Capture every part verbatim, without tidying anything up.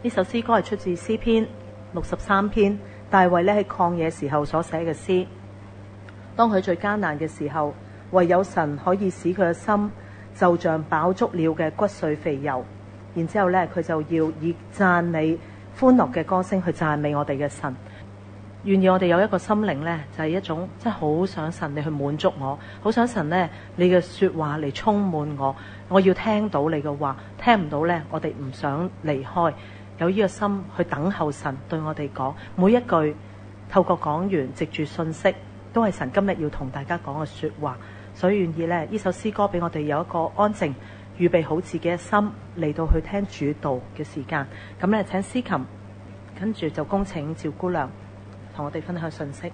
呢首詩歌係出自詩篇六十三篇，大衛咧喺曠野時候所寫嘅詩。當佢最艱難嘅時候，唯有神可以使佢嘅心就像飽足了嘅骨髓肥油。然之後咧，佢就要以讚美歡樂嘅歌聲去讚美我哋嘅神。願意我哋有一個心靈呢，就係、是、一種真係好想神你去滿足我，好想神呢你嘅說話嚟充滿我，我要聽到你嘅話，聽唔到呢，我哋唔想離開，有呢個心去等候神對我哋講每一句，透過講員藉住信息，都係神今日要同大家講嘅說話。所以願意呢，呢首詩歌俾我哋有一個安靜預備好自己嘅心嚟到去聽主道嘅時間。咁呢，請司琴跟住就恭請趙姑娘同我哋分享信息。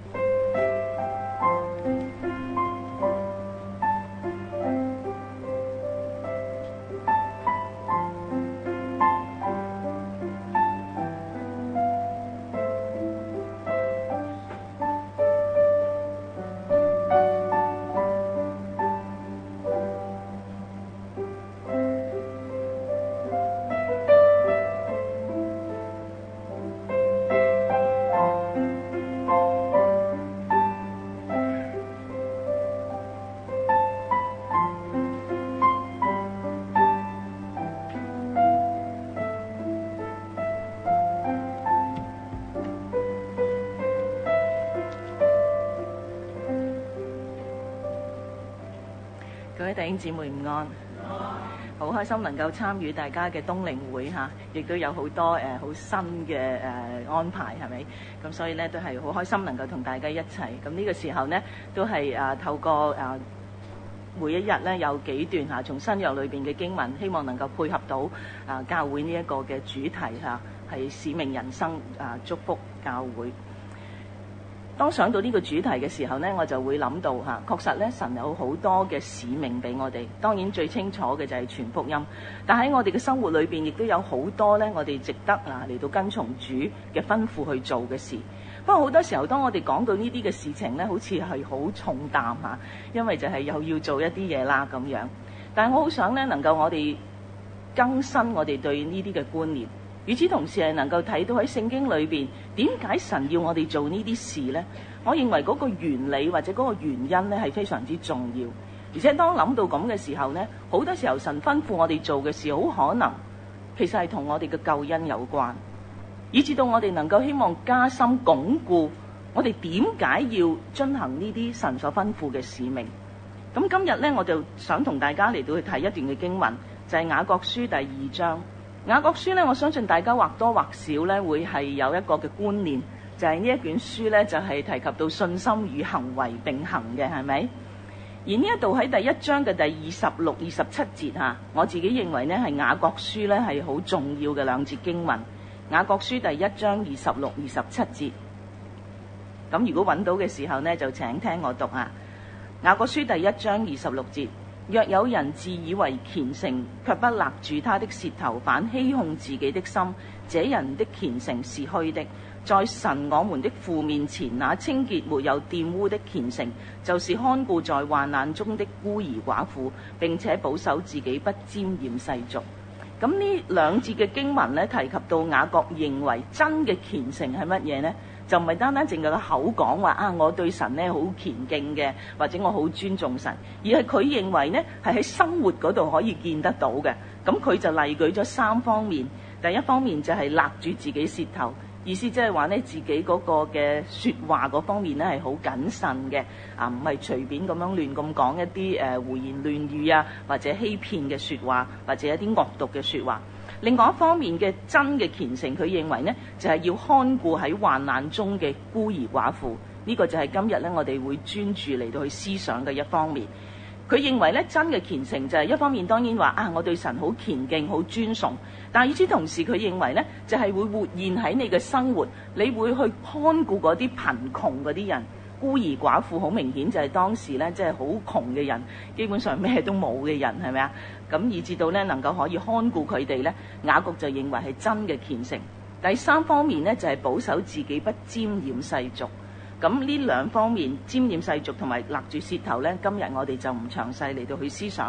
各位弟兄姊妹午安，好開心能夠參與大家嘅冬令會嚇，亦都有好多誒好、呃、新嘅誒、呃、安排係咪？咁所以咧都係好開心能夠同大家一齊。咁呢個時候呢，都係誒、呃、透過誒、呃、每一日咧有幾段嚇從新約裏邊嘅經文，希望能夠配合到啊、呃、教會呢一個嘅主題嚇，係使命人生啊、呃、祝福教會。當想到呢個主題嘅時候呢，我就會諗到嚇，確實咧神有好多嘅使命俾我哋。當然最清楚嘅就係傳福音，但喺我哋嘅生活裏邊，亦都有好多呢我哋值得啊嚟到跟從主嘅吩咐去做嘅事。不過好多時候，當我哋講到呢啲嘅事情呢，好似係好重擔嚇，因為就係又要做一啲嘢啦咁樣。但係我好想呢，能夠我哋更新我哋對呢啲嘅觀念。與此同時係能夠睇到喺聖經裏邊點解神要我哋做呢啲事呢？我認為嗰個原理或者嗰個原因呢係非常之重要。而且當諗到咁嘅時候呢，好多時候神吩咐我哋做嘅事，好可能其實係同我哋嘅救恩有關，以至到我哋能夠希望加深鞏固我哋點解要遵行呢啲神所吩咐嘅使命。咁今日呢，我就想同大家嚟到去睇一段嘅經文，就係雅各書第二章。雅各書呢，我相信大家或多或少呢會係有一個嘅觀念，就係呢一卷書呢，就係提及到信心與行為並行嘅，係咪？而呢一度喺第一章嘅第二十六、二十七節嚇，我自己認為呢係雅各書呢係好重要嘅兩節經文。雅各書第一章二十六、二十七節。咁如果揾到嘅時候呢，就請聽我讀啊。雅各書第一章二十六節。若有人自以為虔誠，卻不勒住他的舌頭，反欺哄自己的心，這人的虔誠是虛的。在神我們的父面前，那清潔沒有玷污的虔誠，就是看顧在患難中的孤兒寡婦，並且保守自己不沾染世俗。咁呢兩節嘅經文呢，提及到雅各認為真嘅虔誠係乜嘢呢？就唔係單單淨係個口講話啊，我對神呢好虔敬嘅，或者我好尊重神，而係佢認為呢係喺生活嗰度可以見得到嘅。咁佢就例舉咗三方面。第一方面就係勒住自己舌頭，意思即係話呢自己嗰個嘅説話嗰方面呢係好謹慎嘅，啊唔係隨便咁樣亂咁講一啲誒、呃、胡言亂語啊，或者欺騙嘅説話，或者一啲惡毒嘅説話。另外一方面嘅真嘅虔誠，佢認為呢就係、是、要看顧喺患難中嘅孤兒寡婦。呢、這個就係今日呢我哋會專注嚟到去思想嘅一方面。佢認為呢真嘅虔誠就係一方面當然話啊，我對神好虔敬、好尊崇，但係與此同時佢認為呢就係、是、會活現喺你嘅生活，你會去看顧嗰啲貧窮嗰啲人。孤兒寡婦好明顯就係當時咧，即係好窮嘅人，基本上咩都冇嘅人，係咪啊？咁以至到咧能夠可以看顧佢哋咧，雅各就認為係真嘅虔誠。第三方面咧就係、是、保守自己不沾染世俗。咁呢兩方面沾染世俗同埋勒住舌頭咧，今日我哋就唔詳細嚟到去思想。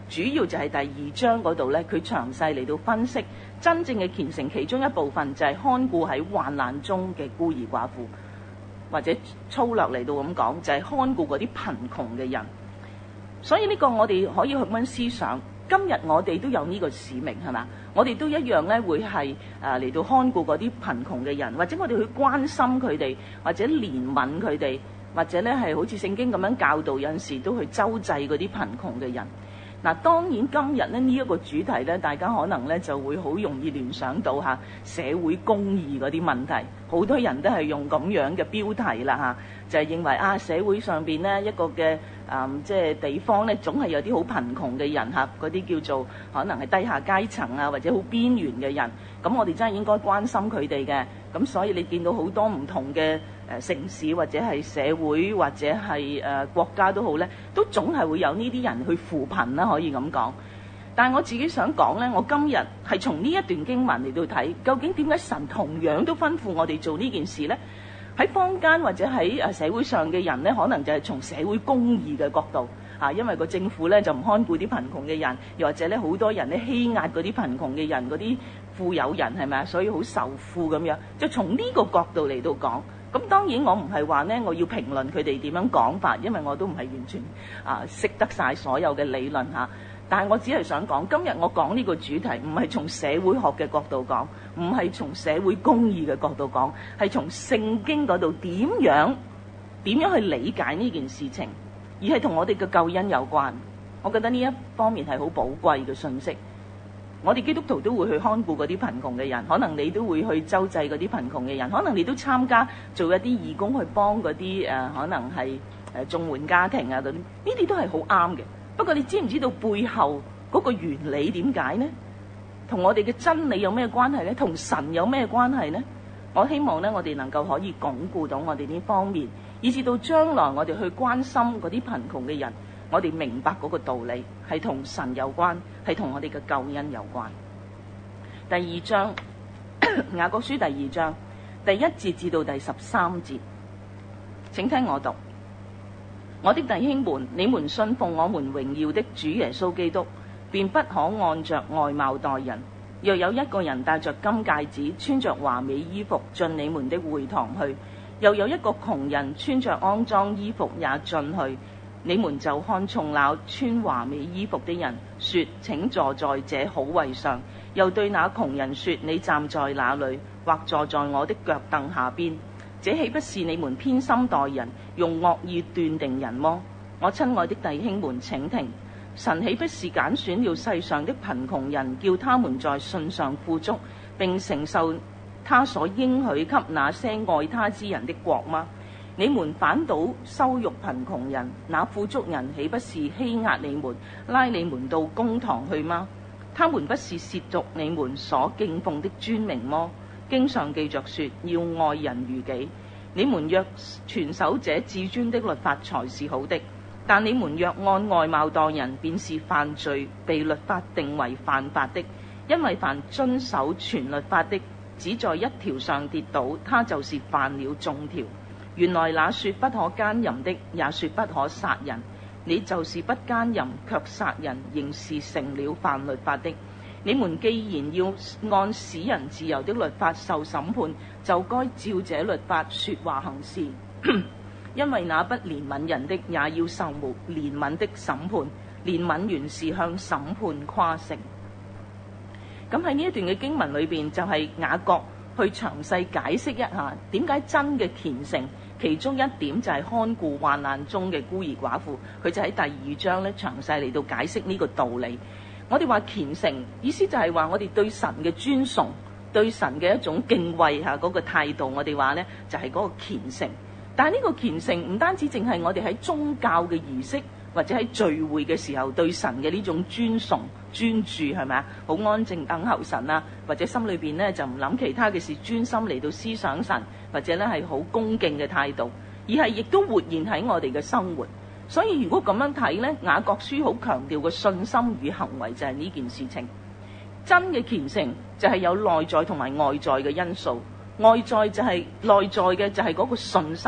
主要就係第二章嗰度呢，佢詳細嚟到分析真正嘅虔誠，其中一部分就係看顧喺患難中嘅孤兒寡婦，或者粗略嚟到咁講，就係看顧嗰啲貧窮嘅人。所以呢個我哋可以去咁樣思想，今日我哋都有呢個使命係嘛？我哋都一樣咧，會係誒嚟到看顧嗰啲貧窮嘅人，或者我哋去關心佢哋，或者憐憫佢哋，或者咧係好似聖經咁樣教導，有陣時都去周濟嗰啲貧窮嘅人。嗱，當然今日咧呢一個主題咧，大家可能咧就會好容易聯想到嚇社會公義嗰啲問題，好多人都係用咁樣嘅標題啦嚇，就係認為啊社會上邊呢一個嘅誒即係地方咧，總係有啲好貧窮嘅人嚇，嗰啲叫做可能係低下階層啊，或者好邊緣嘅人，咁我哋真係應該關心佢哋嘅。咁所以你見到好多唔同嘅誒城市或者係社會或者係誒國家都好咧，都總係會有呢啲人去扶貧啦，可以咁講。但係我自己想講咧，我今日係從呢一段經文嚟到睇，究竟點解神同樣都吩咐我哋做呢件事咧？喺坊間或者喺誒社會上嘅人咧，可能就係從社會公義嘅角度啊，因為個政府咧就唔看顧啲貧窮嘅人，又或者咧好多人咧欺壓嗰啲貧窮嘅人，嗰啲富有人係咪啊？所以好仇富咁樣，就從呢個角度嚟到講。咁當然我唔係話呢，我要評論佢哋點樣講法，因為我都唔係完全啊識得晒所有嘅理論嚇。但係我只係想講，今日我講呢個主題唔係從社會學嘅角度講，唔係從社會公義嘅角度講，係從聖經嗰度點樣點樣去理解呢件事情，而係同我哋嘅救恩有關。我覺得呢一方面係好寶貴嘅信息。我哋基督徒都會去看顧嗰啲貧窮嘅人，可能你都會去周濟嗰啲貧窮嘅人，可能你都參加做一啲義工去幫嗰啲誒可能係誒綜援家庭啊嗰啲，呢啲都係好啱嘅。不過你知唔知道背後嗰個原理點解呢？同我哋嘅真理有咩關係呢？同神有咩關係呢？我希望呢，我哋能夠可以鞏固到我哋呢方面，以至到將來我哋去關心嗰啲貧窮嘅人，我哋明白嗰個道理係同神有關，係同我哋嘅救恩有關。第二章雅各書第二章第一節至到第十三節，請聽我讀。我的弟兄們，你們信奉我們榮耀的主耶穌基督，便不可按着外貌待人。若有一個人戴着金戒指，穿着華美衣服進你們的會堂去，又有一個窮人穿着骯髒衣服也進去，你們就看重那穿華美衣服的人，說請坐在這好位上，又對那窮人說你站在那裏，或坐在我的腳凳下邊。這豈不是你們偏心待人，用惡意斷定人麼？我親愛的弟兄們，請聽，神豈不是揀選了世上的貧窮人，叫他們在信上富足，並承受他所應許給那些愛他之人的國嗎？你們反倒羞辱貧窮人，那富足人豈不是欺壓你們，拉你們到公堂去嗎？他們不是褻瀆你們所敬奉的尊名麼？經上記着說，要愛人如己。你們若全守這至尊的律法才是好的，但你們若按外貌待人，便是犯罪，被律法定為犯法的。因為凡遵守全律法的，只在一條上跌倒，他就是犯了眾條。原來那說不可姦淫的，也說不可殺人。你就是不姦淫，卻殺人，仍是成了犯律法的。你們既然要按使人自由的律法受審判，就該照這律法說話行事。因為那不憐憫人的，也要受無憐憫的審判。憐憫原是向審判誇勝。咁喺呢一段嘅經文裏邊，就係雅各去詳細解釋一下點解真嘅虔誠，其中一點就係看顧患難中嘅孤兒寡婦。佢就喺第二章咧詳細嚟到解釋呢個道理。我哋話虔誠，意思就係話我哋對神嘅尊崇，對神嘅一種敬畏嚇嗰個態度。我哋話呢就係嗰個虔誠。但係呢個虔誠唔單止淨係我哋喺宗教嘅儀式或者喺聚會嘅時候對神嘅呢種尊崇專注，係咪啊？好安靜等候神啊，或者心裏邊呢就唔諗其他嘅事，專心嚟到思想神，或者呢係好恭敬嘅態度，而係亦都活現喺我哋嘅生活。所以如果咁樣睇呢，雅各書好強調嘅信心與行為就係呢件事情。真嘅虔誠就係有內在同埋外在嘅因素。外在就係、是、內在嘅就係嗰個信心，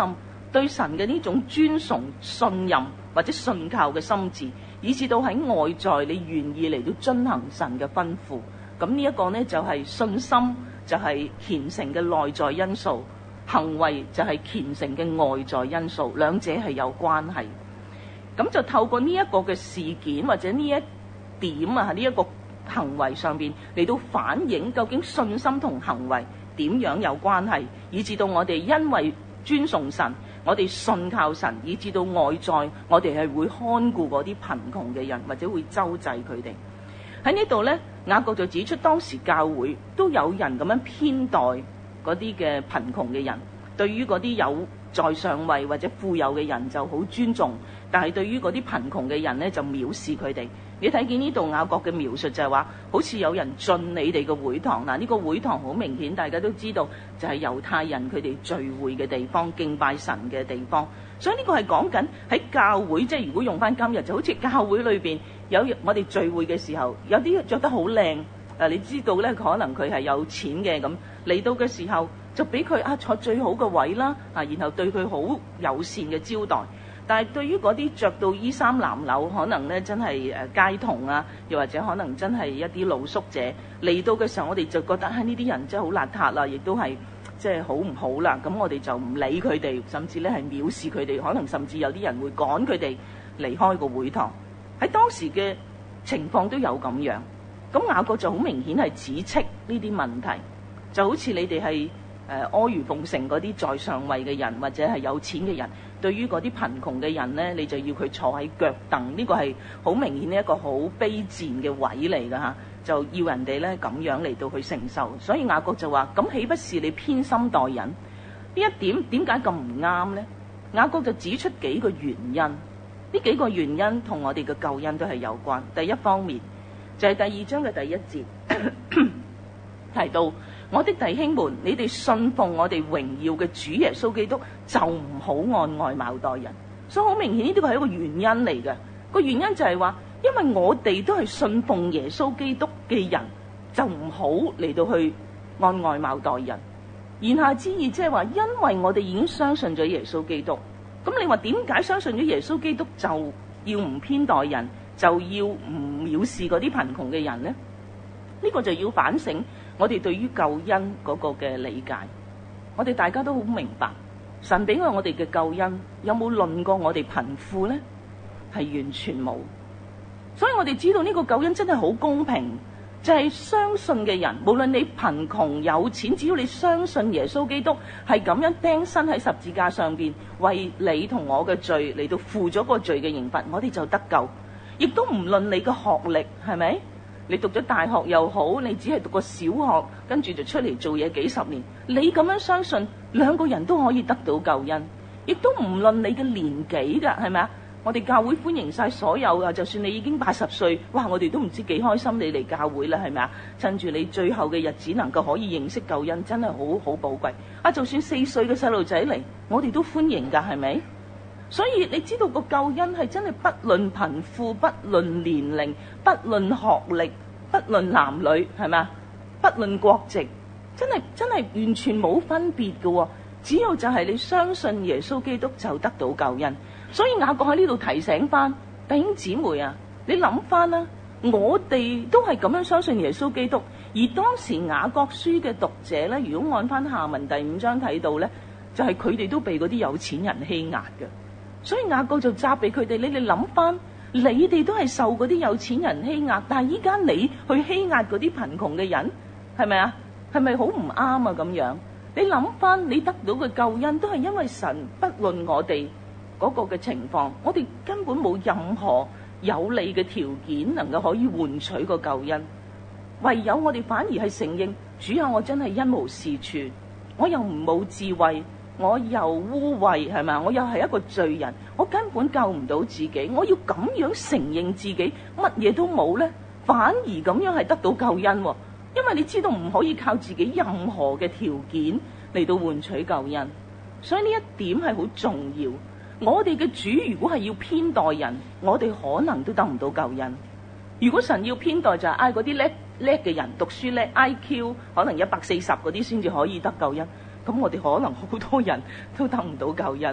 對神嘅呢種尊崇、信任或者信靠嘅心志，以至到喺外在你願意嚟到遵行神嘅吩咐。咁呢一個呢，就係信心，就係虔誠嘅內在因素，行為就係虔誠嘅外在因素，兩者係有關係。咁就透過呢一個嘅事件或者呢一點啊，呢一個行為上邊嚟到反映究竟信心同行為點樣有關係，以至到我哋因為尊崇神，我哋信靠神，以至到外在我哋係會看顧嗰啲貧窮嘅人，或者會周濟佢哋。喺呢度呢，雅各就指出當時教會都有人咁樣偏待嗰啲嘅貧窮嘅人，對於嗰啲有在上位或者富有嘅人就好尊重，但係對於嗰啲貧窮嘅人呢，就藐視佢哋。你睇見呢度雅各嘅描述就係話，好似有人進你哋嘅會堂，嗱、這、呢個會堂好明顯大家都知道就係猶太人佢哋聚會嘅地方、敬拜神嘅地方。所以呢個係講緊喺教會，即係如果用翻今日就好似教會裏邊有我哋聚會嘅時候，有啲着得好靚，誒你知道呢，可能佢係有錢嘅，咁嚟到嘅時候就俾佢啊坐最好嘅位啦，啊然後對佢好友善嘅招待。但係對於嗰啲着到衣衫襤褸，可能咧真係誒街童啊，又或者可能真係一啲露宿者嚟到嘅時候，我哋就覺得啊呢啲人真係好邋遢啦，亦都係即係好唔好啦。咁我哋就唔理佢哋，甚至咧係藐視佢哋，可能甚至有啲人會趕佢哋離開個會堂。喺當時嘅情況都有咁樣。咁雅各就好明顯係指斥呢啲問題，就好似你哋係誒阿諛奉承嗰啲在上位嘅人，或者係有錢嘅人。對於嗰啲貧窮嘅人呢，你就要佢坐喺腳凳，呢個係好明顯一個好卑賤嘅位嚟㗎嚇，就要人哋呢咁樣嚟到去承受。所以雅各就話：咁豈不是你偏心待人？呢一點點解咁唔啱呢？雅各就指出幾個原因，呢幾個原因同我哋嘅救恩都係有關。第一方面就係、是、第二章嘅第一節提到。我的弟兄們，你哋信奉我哋榮耀嘅主耶穌基督，就唔好按外貌待人。所以好明顯呢啲係一個原因嚟嘅。個原因就係話，因為我哋都係信奉耶穌基督嘅人，就唔好嚟到去按外貌待人。言下之意即係話，因為我哋已經相信咗耶穌基督，咁你話點解相信咗耶穌基督就要唔偏待人，就要唔藐視嗰啲貧窮嘅人呢？呢、呢個就要反省。我哋對於救恩嗰個嘅理解，我哋大家都好明白，神俾我我哋嘅救恩有冇論過我哋貧富呢？係完全冇。所以我哋知道呢個救恩真係好公平，就係相信嘅人，無論你貧窮有錢，只要你相信耶穌基督係咁樣釘身喺十字架上邊，為你同我嘅罪嚟到付咗個罪嘅刑罰，我哋就得救。亦都唔論你嘅學歷係咪？你讀咗大學又好，你只係讀過小學，跟住就出嚟做嘢幾十年，你咁樣相信，兩個人都可以得到救恩，亦都唔論你嘅年紀㗎，係咪啊？我哋教會歡迎晒所有啊，就算你已經八十歲，哇！我哋都唔知幾開心你嚟教會啦，係咪啊？趁住你最後嘅日子能夠可以認識救恩，真係好好寶貴啊！就算四歲嘅細路仔嚟，我哋都歡迎㗎，係咪？所以你知道個救恩係真係不論貧富，不論年齡，不論學歷，不論男女，係咪啊？不論國籍，真係真係完全冇分別嘅喎。只要就係你相信耶穌基督就得到救恩。所以雅各喺呢度提醒翻弟兄姊妹啊，你諗翻啦，我哋都係咁樣相信耶穌基督。而當時雅各書嘅讀者咧，如果按翻下文第五章睇到咧，就係佢哋都被嗰啲有錢人欺壓嘅。所以雅各就責備佢哋，你哋諗翻，你哋都係受嗰啲有錢人欺壓，但係依家你去欺壓嗰啲貧窮嘅人，係咪啊？係咪好唔啱啊？咁樣你諗翻，你得到嘅救恩都係因為神不論我哋嗰個嘅情況，我哋根本冇任何有利嘅條件能夠可以換取個救恩，唯有我哋反而係承認，主啊，我真係一無是處，我又唔冇智慧。我又污穢，係咪？我又係一個罪人，我根本救唔到自己。我要咁樣承認自己乜嘢都冇呢？反而咁樣係得到救恩，因為你知道唔可以靠自己任何嘅條件嚟到換取救恩。所以呢一點係好重要。我哋嘅主如果係要偏待人，我哋可能都得唔到救恩。如果神要偏待就係嗌嗰啲叻叻嘅人，讀書叻 I Q 可能一百四十嗰啲先至可以得救恩。咁我哋可能好多人都得唔到救恩，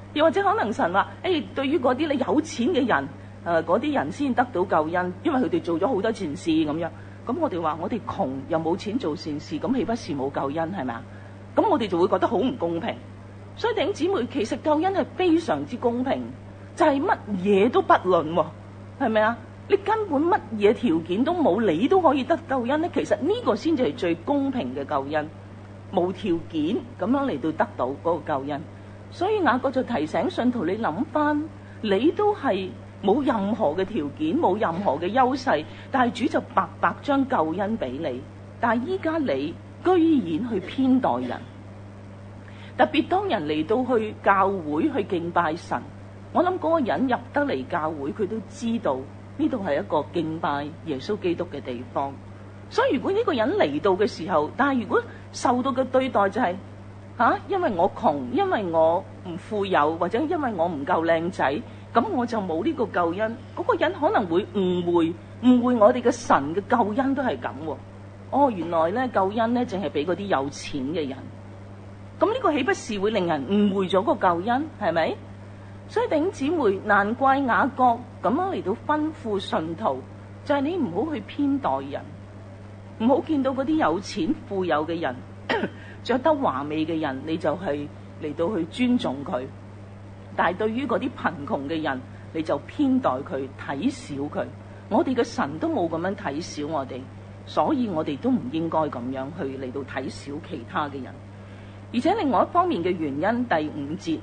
又或者可能神話，誒、哎、對於嗰啲你有錢嘅人，誒嗰啲人先得到救恩，因為佢哋做咗好多善事咁樣。咁我哋話我哋窮又冇錢做善事，咁豈不是冇救恩係咪啊？咁我哋就會覺得好唔公平。所以弟兄姊妹，其實救恩係非常之公平，就係乜嘢都不論喎，係咪啊？你根本乜嘢條件都冇，你都可以得救恩咧。其實呢個先至係最公平嘅救恩，無條件咁樣嚟到得到嗰個救恩。所以雅各就提醒信徒，你諗翻，你都係冇任何嘅條件，冇任何嘅優勢，但係主就白白將救恩俾你。但係依家你居然去偏待人，特別當人嚟到去教會去敬拜神，我諗嗰個人入得嚟教會，佢都知道呢度係一個敬拜耶穌基督嘅地方。所以如果呢個人嚟到嘅時候，但係如果受到嘅對待就係、是、吓、啊，因為我窮，因為我唔富有，或者因為我唔夠靚仔，咁我就冇呢個救恩。嗰、那個人可能會誤會誤會我哋嘅神嘅救恩都係咁。哦，原來咧救恩咧淨係俾嗰啲有錢嘅人。咁呢個豈不是會令人誤會咗個救恩？係咪？所以弟兄姊妹，難怪雅各咁樣嚟到吩咐信徒，就係、是、你唔好去偏待人，唔好見到嗰啲有錢富有嘅人，着得華美嘅人，你就係嚟到去尊重佢。但係對於嗰啲貧窮嘅人，你就偏待佢，睇小佢。我哋嘅神都冇咁樣睇小我哋，所以我哋都唔應該咁樣去嚟到睇小其他嘅人。而且另外一方面嘅原因，第五節。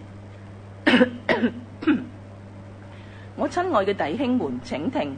我親愛嘅弟兄們，請聽，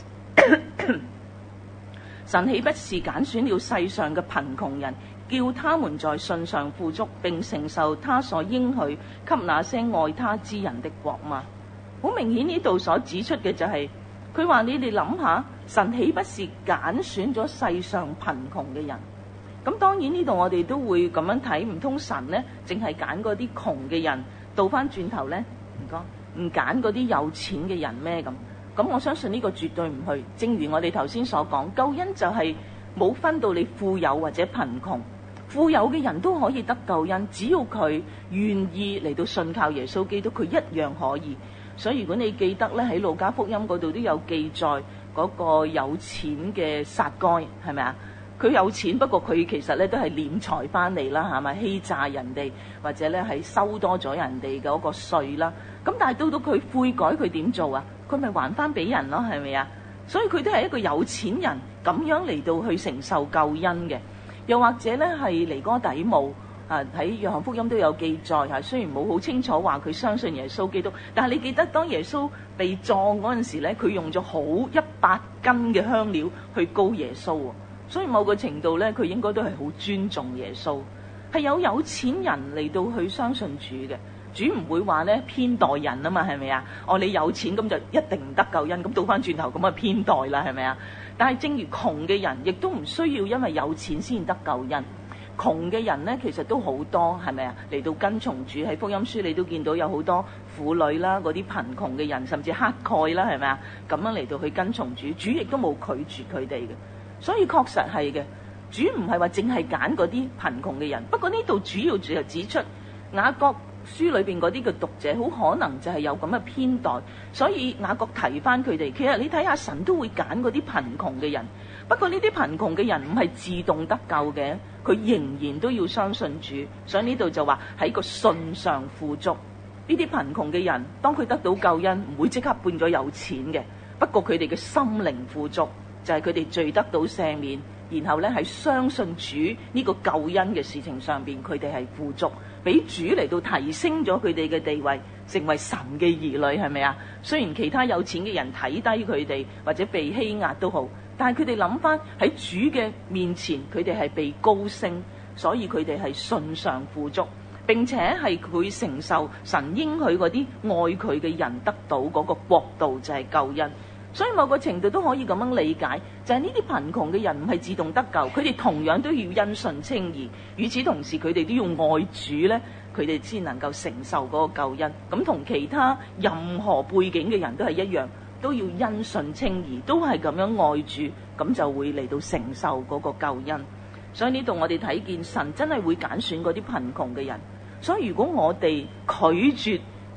神豈不是揀選了世上嘅貧窮人，叫他們在信上富足，並承受他所應許給那些愛他之人的國嗎？好明顯呢度所指出嘅就係、是，佢話你哋諗下，神豈不是揀選咗世上貧窮嘅人？咁當然呢度我哋都會咁樣睇，唔通神呢淨係揀嗰啲窮嘅人？倒翻轉頭呢，唔該，唔揀嗰啲有錢嘅人咩咁？咁我相信呢個絕對唔去。正如我哋頭先所講，救恩就係冇分到你富有或者貧窮，富有嘅人都可以得救恩，只要佢願意嚟到信靠耶穌基督，佢一樣可以。所以如果你記得咧，喺路加福音嗰度都有記載嗰個有錢嘅撒該，係咪啊？佢有錢，不過佢其實咧都係斂財翻嚟啦，係咪欺詐人哋，或者咧係收多咗人哋嗰個稅啦。咁但係到到佢悔改，佢點做啊？佢咪還翻俾人咯，係咪啊？所以佢都係一個有錢人咁樣嚟到去承受救恩嘅。又或者咧係尼哥底母啊，喺約翰福音都有記載嚇。雖然冇好清楚話佢相信耶穌基督，但係你記得當耶穌被葬嗰陣時咧，佢用咗好一百斤嘅香料去膏耶穌喎。所以某個程度咧，佢應該都係好尊重耶穌，係有有錢人嚟到去相信主嘅。主唔會話咧偏待人啊嘛，係咪啊？哦，你有錢咁就一定唔得救恩，咁倒翻轉頭咁啊偏待啦，係咪啊？但係正如窮嘅人，亦都唔需要因為有錢先得救恩。窮嘅人咧，其實都好多，係咪啊？嚟到跟從主，喺福音書你都見到有好多婦女啦，嗰啲貧窮嘅人，甚至乞丐啦，係咪啊？咁樣嚟到去跟從主，主亦都冇拒絕佢哋嘅。所以確實係嘅，主唔係話淨係揀嗰啲貧窮嘅人。不過呢度主要就指出雅各書裏邊嗰啲嘅讀者，好可能就係有咁嘅偏待。所以雅各提翻佢哋，其實你睇下神都會揀嗰啲貧窮嘅人。不過呢啲貧窮嘅人唔係自動得救嘅，佢仍然都要相信主。所以呢度就話喺個信上富足。呢啲貧窮嘅人，當佢得到救恩，唔會即刻變咗有錢嘅。不過佢哋嘅心靈富足。就係佢哋罪得到赦免，然後咧喺相信主呢個救恩嘅事情上邊，佢哋係富足，俾主嚟到提升咗佢哋嘅地位，成為神嘅兒女，係咪啊？雖然其他有錢嘅人睇低佢哋或者被欺壓都好，但係佢哋諗翻喺主嘅面前，佢哋係被高升，所以佢哋係信上富足，並且係佢承受神應許嗰啲愛佢嘅人得到嗰個國度，就係救恩。所以某個程度都可以咁樣理解，就係呢啲貧窮嘅人唔係自動得救，佢哋同樣都要因信稱義。與此同時，佢哋都要愛主呢，佢哋先能夠承受嗰個救恩。咁同其他任何背景嘅人都係一樣，都要因信稱義，都係咁樣愛主，咁就會嚟到承受嗰個救恩。所以呢度我哋睇見神真係會揀選嗰啲貧窮嘅人。所以如果我哋拒絕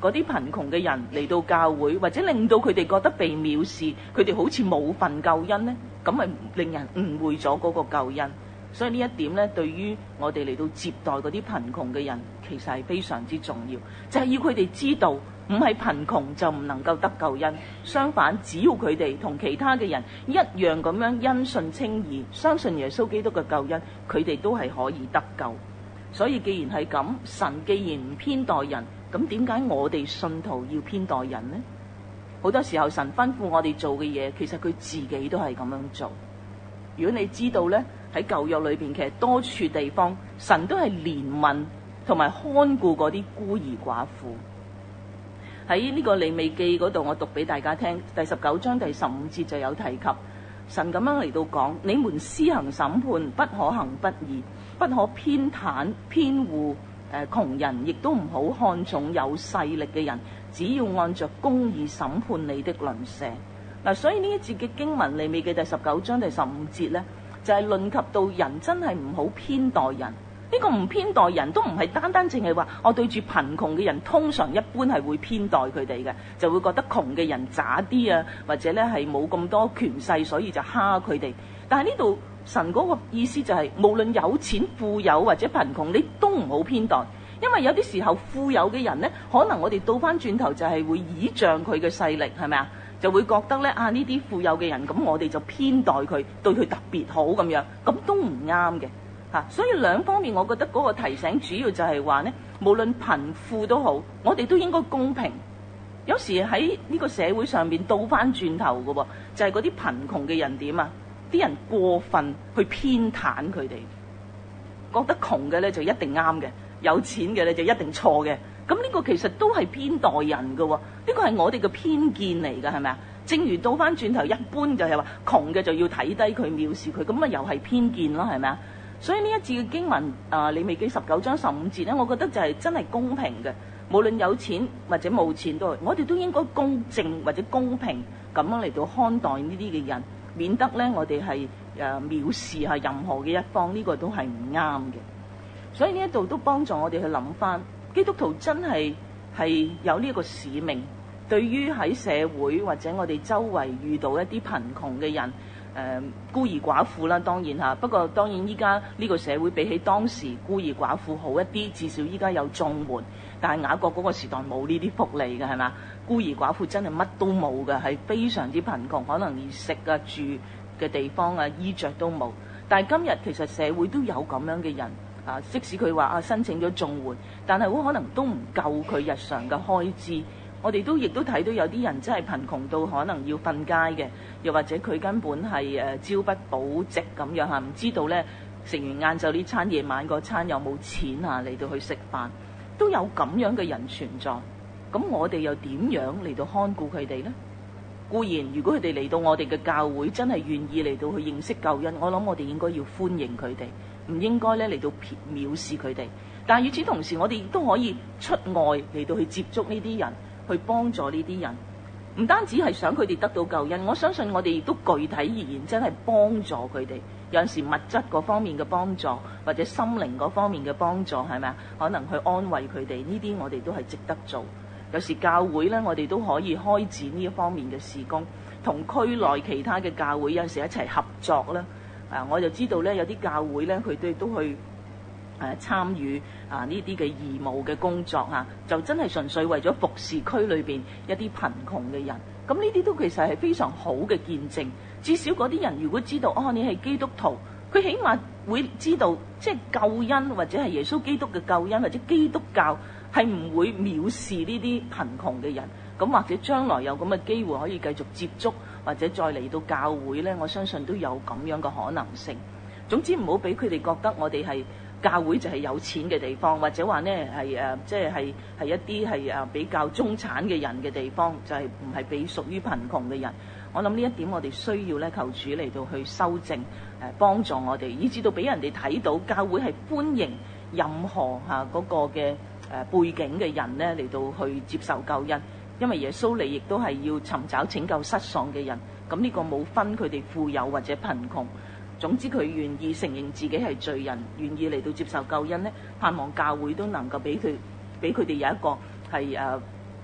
嗰啲貧窮嘅人嚟到教會，或者令到佢哋覺得被藐視，佢哋好似冇份救恩呢，咁咪令人誤會咗嗰個救恩。所以呢一點呢，對於我哋嚟到接待嗰啲貧窮嘅人，其實係非常之重要，就係要佢哋知道，唔係貧窮就唔能夠得救恩。相反，只要佢哋同其他嘅人一樣咁樣因信稱義，相信耶穌基督嘅救恩，佢哋都係可以得救。所以既然係咁，神既然唔偏待人，咁點解我哋信徒要偏待人呢？好多時候神吩咐我哋做嘅嘢，其實佢自己都係咁樣做。如果你知道呢，喺舊約裏邊，其實多處地方神都係憐憫同埋看顧嗰啲孤兒寡婦。喺呢個利未記嗰度，我讀俾大家聽，第十九章第十五節就有提及，神咁樣嚟到講：你們施行審判，不可行不義，不可偏袒偏護誒窮人，亦都唔好看重有勢力嘅人，只要按着公義審判你的鄰舍。嗱，所以呢一節嘅經文，利未記第十九章第十五節呢，就係論及到人真係唔好偏待人。呢個唔偏待人都唔係單單淨係話我對住貧窮嘅人，通常一般係會偏待佢哋嘅，就會覺得窮嘅人渣啲啊，或者咧係冇咁多權勢，所以就蝦佢哋。但係呢度神嗰個意思就係，無論有錢富有或者貧窮，你都唔好偏待。因為有啲時候富有嘅人呢，可能我哋倒翻轉頭就係會倚仗佢嘅勢力，係咪啊？就會覺得咧啊，呢啲富有嘅人，咁我哋就偏待佢，對佢特別好咁樣，咁都唔啱嘅。啊、所以兩方面，我覺得嗰個提醒主要就係話呢，無論貧富都好，我哋都應該公平。有時喺呢個社會上面倒翻轉頭嘅喎，就係嗰啲貧窮嘅人點啊？啲人過分去偏袒佢哋，覺得窮嘅呢就一定啱嘅，有錢嘅呢就一定錯嘅。咁呢個其實都係偏待人嘅喎，呢個係我哋嘅偏見嚟㗎，係咪啊？正如倒翻轉頭，一般就係話窮嘅就要睇低佢、藐視佢，咁啊又係偏見咯，係咪啊？所以呢一節嘅經文啊，利未記十九章十五節咧，我覺得就係真係公平嘅。無論有錢或者冇錢都，我哋都應該公正或者公平咁樣嚟到看待呢啲嘅人，免得咧我哋係誒藐視係任何嘅一方，呢個都係唔啱嘅。所以呢一度都幫助我哋去諗翻，基督徒真係係有呢一個使命，對於喺社會或者我哋周圍遇到一啲貧窮嘅人。誒、呃、孤兒寡婦啦，當然嚇。不過當然依家呢個社會比起當時孤兒寡婦好一啲，至少依家有綜援。但係雅各嗰個時代冇呢啲福利嘅，係嘛？孤兒寡婦真係乜都冇嘅，係非常之貧窮，可能連食啊住嘅地方啊衣着都冇。但係今日其實社會都有咁樣嘅人啊，即使佢話啊申請咗綜援，但係好可能都唔夠佢日常嘅開支。我哋都亦都睇到有啲人真係貧窮到可能要瞓街嘅，又或者佢根本係誒朝不保夕咁樣嚇，唔知道咧食完晏晝呢餐夜晚嗰餐有冇錢啊嚟到去食飯，都有咁樣嘅人存在。咁我哋又點樣嚟到看顧佢哋呢？固然，如果佢哋嚟到我哋嘅教會，真係願意嚟到去認識救恩，我諗我哋應該要歡迎佢哋，唔應該咧嚟到藐視佢哋。但係與此同時，我哋亦都可以出外嚟到去接觸呢啲人。去幫助呢啲人，唔單止係想佢哋得到救恩，我相信我哋亦都具體而言真係幫助佢哋。有陣時物質嗰方面嘅幫助，或者心靈嗰方面嘅幫助，係咪啊？可能去安慰佢哋，呢啲我哋都係值得做。有時教會呢，我哋都可以開展呢一方面嘅事工，同區內其他嘅教會有陣時一齊合作啦。啊，我就知道呢，有啲教會呢，佢哋都去。誒參與啊呢啲嘅義務嘅工作嚇，就真係純粹為咗服侍區裏邊一啲貧窮嘅人。咁呢啲都其實係非常好嘅見證。至少嗰啲人如果知道哦，你係基督徒，佢起碼會知道即係救恩或者係耶穌基督嘅救恩或者基督教係唔會藐視呢啲貧窮嘅人。咁或者將來有咁嘅機會可以繼續接觸，或者再嚟到教會呢，我相信都有咁樣嘅可能性。總之唔好俾佢哋覺得我哋係。教會就係有錢嘅地方，或者話呢係誒，即係係係一啲係誒比較中產嘅人嘅地方，就係唔係俾屬於貧窮嘅人。我諗呢一點我哋需要咧求主嚟到去修正，誒、呃、幫助我哋，以至到俾人哋睇到教會係歡迎任何嚇嗰、啊那個嘅誒、呃、背景嘅人咧嚟到去接受救恩，因為耶穌嚟亦都係要尋找拯救失喪嘅人。咁呢個冇分佢哋富有或者貧窮。總之佢願意承認自己係罪人，願意嚟到接受救恩呢，盼望教會都能夠俾佢俾佢哋有一個係誒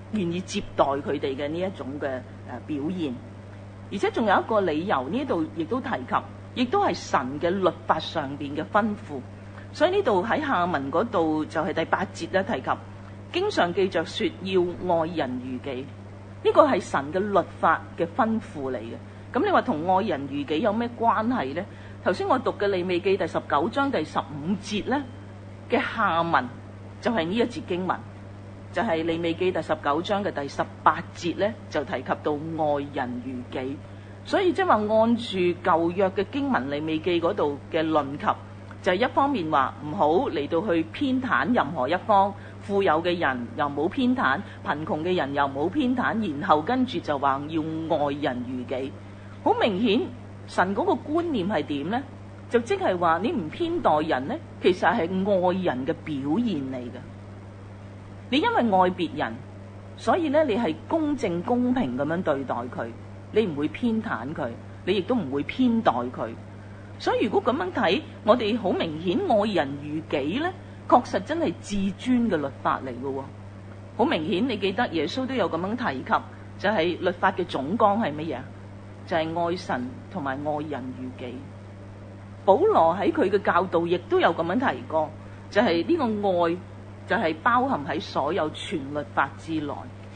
願意接待佢哋嘅呢一種嘅誒表現。而且仲有一個理由，呢度亦都提及，亦都係神嘅律法上邊嘅吩咐。所以呢度喺下文嗰度就係第八節咧提及，經常記着說要愛人如己，呢個係神嘅律法嘅吩咐嚟嘅。咁你話同愛人如己有咩關係呢？頭先我讀嘅利未記第十九章第十五節咧嘅下文就係呢一節經文，就係利未記第十九章嘅第十八節咧就提及到愛人如己。所以即係話按住舊約嘅經文利未記嗰度嘅論及，就係一方面話唔好嚟到去偏袒任何一方，富有嘅人又冇偏袒，貧窮嘅人又冇偏袒，然後跟住就話要愛人如己。好明顯神嗰個觀念係點呢？就即係話你唔偏待人呢，其實係愛人嘅表現嚟嘅。你因為愛別人，所以咧你係公正公平咁樣對待佢，你唔會偏袒佢，你亦都唔會偏待佢。所以如果咁樣睇，我哋好明顯愛人如己咧，確實真係至尊嘅律法嚟嘅喎。好明顯，你記得耶穌都有咁樣提及，就係律法嘅總綱係乜嘢？就係愛神同埋愛人如己。保羅喺佢嘅教導亦都有咁樣提過，就係呢個愛就係包含喺所有全律法之內。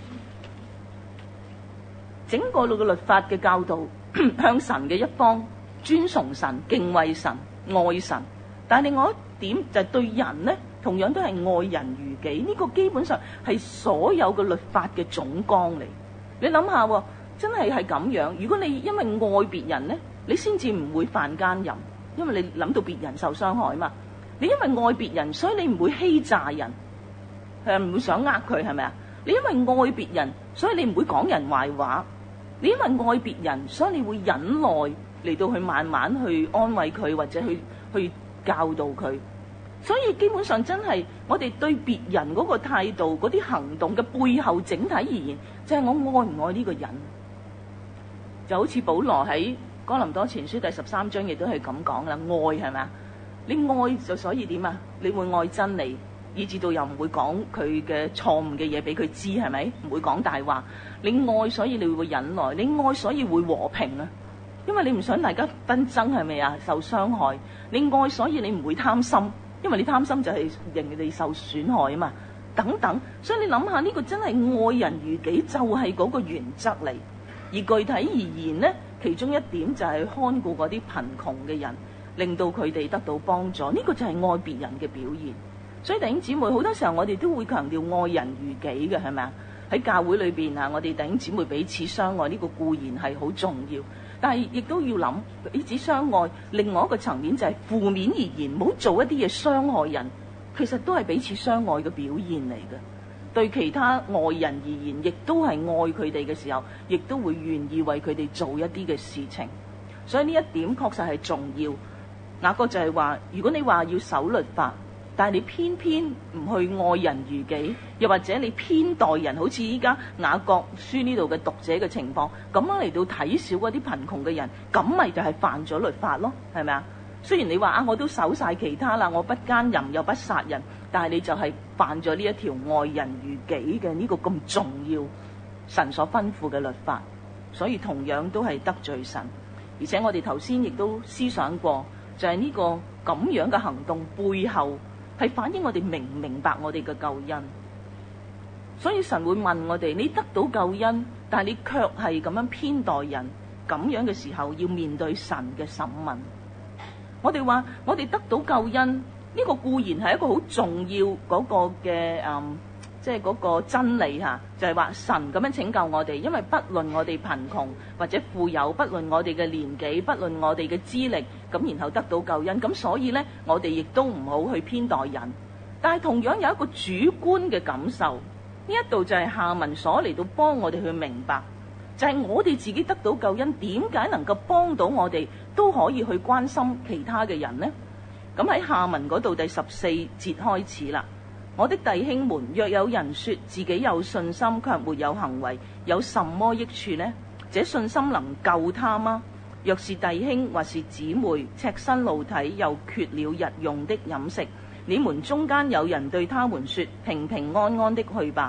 整個嘅律法嘅教導向神嘅一方，尊崇神、敬畏神、愛神。但係另外一點就係對人呢，同樣都係愛人如己。呢個基本上係所有嘅律法嘅總綱嚟。你諗下喎，真係係咁樣。如果你因為愛別人呢，你先至唔會犯奸淫，因為你諗到別人受傷害嘛。你因為愛別人，所以你唔會欺詐人，係唔會想呃佢，係咪啊？你因為愛別人，所以你唔會講人壞話。你因為愛別人，所以你會忍耐嚟到去慢慢去安慰佢，或者去去教導佢。所以基本上真係我哋對別人嗰個態度、嗰啲行動嘅背後，整體而言，就係我愛唔愛呢個人。就好似保羅喺哥林多前書第十三章亦都係咁講啦，愛係咪啊？你愛就所以點啊？你會愛真理，以至到又唔會講佢嘅錯誤嘅嘢俾佢知，係咪？唔會講大話。你愛所以你會忍耐，你愛所以會和平啊，因為你唔想大家紛爭，係咪啊？受傷害。你愛所以你唔會貪心，因為你貪心就係人哋受損害啊嘛。等等，所以你諗下呢個真係愛人如己，就係嗰個原則嚟。而具體而言呢，其中一點就係看顧嗰啲貧窮嘅人，令到佢哋得到幫助。呢個就係愛別人嘅表現。所以弟兄姊妹，好多時候我哋都會強調愛人如己嘅，係咪啊？喺教會裏邊啊，我哋弟兄姊妹彼此相愛，呢個固然係好重要，但係亦都要諗彼此相愛。另外一個層面就係負面而言，唔好做一啲嘢傷害人，其實都係彼此相愛嘅表現嚟嘅。對其他愛人而言，亦都係愛佢哋嘅時候，亦都會願意為佢哋做一啲嘅事情。所以呢一點確實係重要。雅各就係話，如果你話要守律法，但係你偏偏唔去愛人如己，又或者你偏待人，好似依家雅各書呢度嘅讀者嘅情況，咁樣嚟到睇小嗰啲貧窮嘅人，咁咪就係犯咗律法咯，係咪啊？雖然你話啊，我都守晒其他啦，我不奸淫又不殺人，但係你就係犯咗呢一條愛人如己嘅呢個咁重要神所吩咐嘅律法，所以同樣都係得罪神。而且我哋頭先亦都思想過，就係呢個咁樣嘅行動背後係反映我哋明唔明白我哋嘅救恩。所以神會問我哋：你得到救恩，但係你卻係咁樣偏待人，咁樣嘅時候要面對神嘅審問。我哋話我哋得到救恩，呢個固然係一個好重要嗰個嘅誒，即係嗰個真理嚇，就係話神咁樣拯救我哋，因為不論我哋貧窮或者富有，不論我哋嘅年紀，不論我哋嘅資歷，咁然後得到救恩，咁所以呢，我哋亦都唔好去偏待人。但係同樣有一個主觀嘅感受，呢一度就係下文所嚟到幫我哋去明白，就係我哋自己得到救恩，點解能夠幫到我哋都可以去關心其他嘅人呢？咁喺下文嗰度第十四節開始啦。我的弟兄們，若有人說自己有信心，卻沒有行為，有什麼益處呢？這信心能救他嗎？若是弟兄或是姊妹赤身露體，又缺了日用的飲食，你們中間有人對他們說：平平安安的去吧，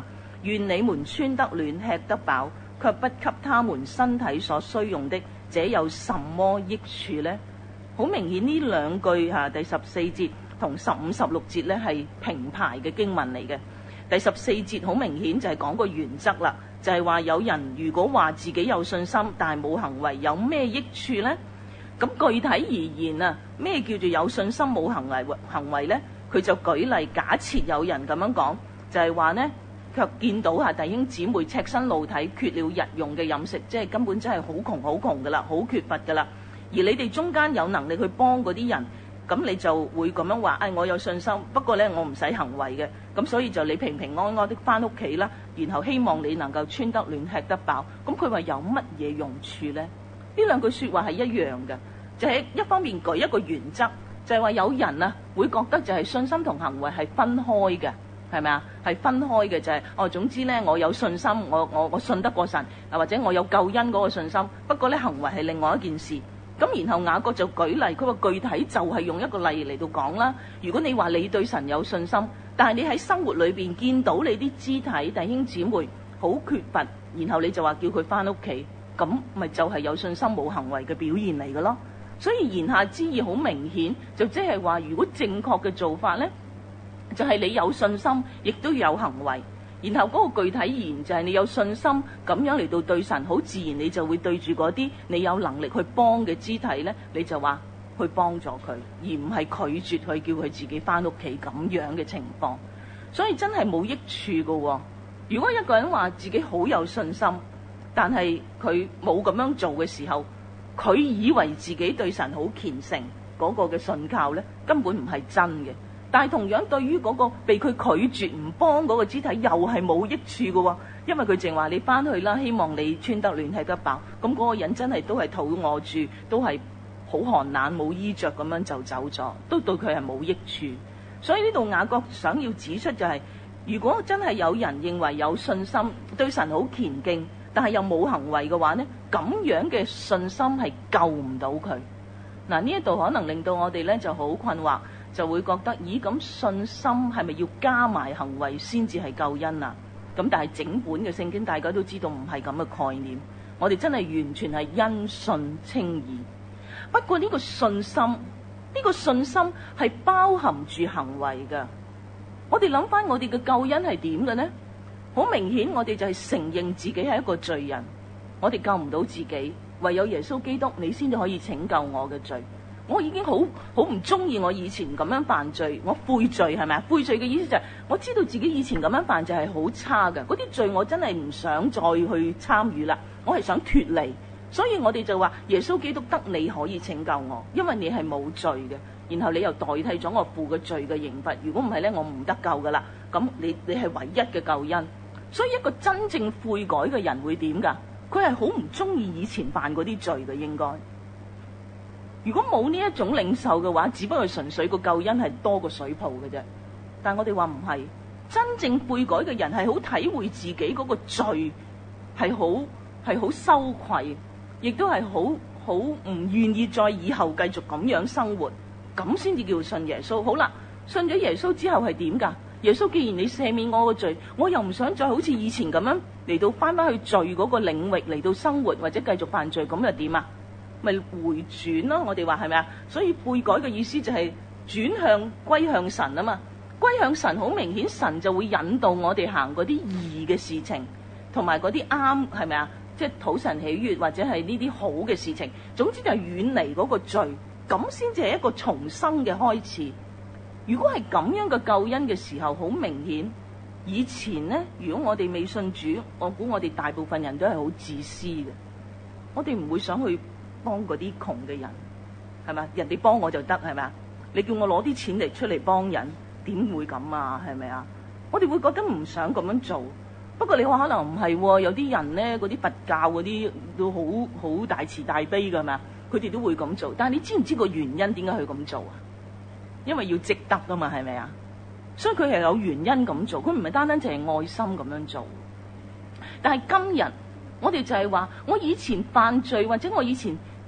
願你們穿得暖，吃得飽，卻不給他們身體所需用的，這有什麼益處呢？好明顯呢兩句嚇、啊、第十四節同十五十六節呢係平排嘅經文嚟嘅。第十四節好明顯就係講個原則啦，就係、是、話有人如果話自己有信心，但係冇行為，有咩益處呢？咁具體而言啊，咩叫做有信心冇行為行為呢？佢就舉例，假設有人咁樣講，就係、是、話呢，卻見到下弟兄姊妹赤身露體，缺了日用嘅飲食，即係根本真係好窮好窮噶啦，好缺乏噶啦。而你哋中間有能力去幫嗰啲人，咁你就會咁樣話，誒、哎，我有信心，不過呢，我唔使行為嘅，咁所以就你平平安安的翻屋企啦，然後希望你能夠穿得暖，吃得飽。咁佢話有乜嘢用處呢？呢兩句說話係一樣嘅，就係、是、一方面舉一個原則，就係、是、話有人啊會覺得就係信心同行為係分開嘅，係咪啊？係分開嘅，就係、是、哦，總之呢，我有信心，我我我信得過神，或者我有救恩嗰個信心，不過呢，行為係另外一件事。咁然後雅各就舉例，佢話具體就係用一個例嚟到講啦。如果你話你對神有信心，但係你喺生活裏邊見到你啲肢體弟兄姊妹好缺乏，然後你就話叫佢翻屋企，咁咪就係有信心冇行為嘅表現嚟嘅咯。所以言下之意好明顯，就即係話如果正確嘅做法呢，就係、是、你有信心，亦都有行為。然後嗰個具體而言就係你有信心咁樣嚟到對神，好自然你就會對住嗰啲你有能力去幫嘅肢體呢，你就話去幫助佢，而唔係拒絕去叫佢自己翻屋企咁樣嘅情況。所以真係冇益處㗎喎。如果一個人話自己好有信心，但係佢冇咁樣做嘅時候，佢以為自己對神好虔誠嗰個嘅信靠呢，根本唔係真嘅。但係同樣對於嗰個被佢拒絕唔幫嗰個肢體，又係冇益處嘅喎，因為佢淨話你翻去啦，希望你穿得暖，吃得飽。咁嗰個人真係都係肚餓住，都係好寒冷冇衣着咁樣就走咗，都對佢係冇益處。所以呢度雅各想要指出就係、是，如果真係有人認為有信心，對神好虔敬，但係又冇行為嘅話呢，咁樣嘅信心係救唔到佢。嗱，呢一度可能令到我哋呢就好困惑。就會覺得，咦，咁信心係咪要加埋行為先至係救恩啊？咁但係整本嘅聖經大家都知道唔係咁嘅概念，我哋真係完全係因信稱義。不過呢個信心，呢個信心係包含住行為㗎。我哋諗翻我哋嘅救恩係點嘅呢？好明顯我哋就係承認自己係一個罪人，我哋救唔到自己，唯有耶穌基督你先至可以拯救我嘅罪。我已經好好唔中意我以前咁樣犯罪，我悔罪係咪啊？悔罪嘅意思就係、是、我知道自己以前咁樣犯罪係好差嘅，嗰啲罪我真係唔想再去參與啦，我係想脫離。所以我哋就話耶穌基督得你可以拯救我，因為你係冇罪嘅，然後你又代替咗我負嘅罪嘅刑罰。如果唔係呢，我唔得救噶啦。咁你你係唯一嘅救恩。所以一個真正悔改嘅人會點㗎？佢係好唔中意以前犯嗰啲罪嘅應該。如果冇呢一種領受嘅話，只不過純粹個救恩係多過水泡嘅啫。但係我哋話唔係，真正悔改嘅人係好體會自己嗰個罪係好係好羞愧，亦都係好好唔願意再以後繼續咁樣生活，咁先至叫信耶穌。好啦，信咗耶穌之後係點㗎？耶穌既然你赦免我個罪，我又唔想再好似以前咁樣嚟到翻返去罪嗰個領域嚟到生活，或者繼續犯罪，咁又點啊？咪回轉咯，我哋話係咪啊？所以悔改嘅意思就係轉向歸向神啊嘛，歸向神好明顯，神就會引導我哋行嗰啲義嘅事情，同埋嗰啲啱係咪啊？即係討神喜悅或者係呢啲好嘅事情，總之就係遠離嗰個罪，咁先至係一個重生嘅開始。如果係咁樣嘅救恩嘅時候，好明顯以前呢，如果我哋未信主，我估我哋大部分人都係好自私嘅，我哋唔會想去幫嗰啲窮嘅人，係咪？人哋幫我就得，係咪啊？你叫我攞啲錢嚟出嚟幫人，點會咁啊？係咪啊？我哋會覺得唔想咁樣做。不過你話可能唔係喎，有啲人咧，嗰啲佛教嗰啲都好好大慈大悲㗎嘛，佢哋都會咁做。但係你知唔知個原因點解佢咁做啊？因為要積德㗎嘛，係咪啊？所以佢係有原因咁做，佢唔係單單淨係愛心咁樣做。但係今日我哋就係話，我以前犯罪或者我以前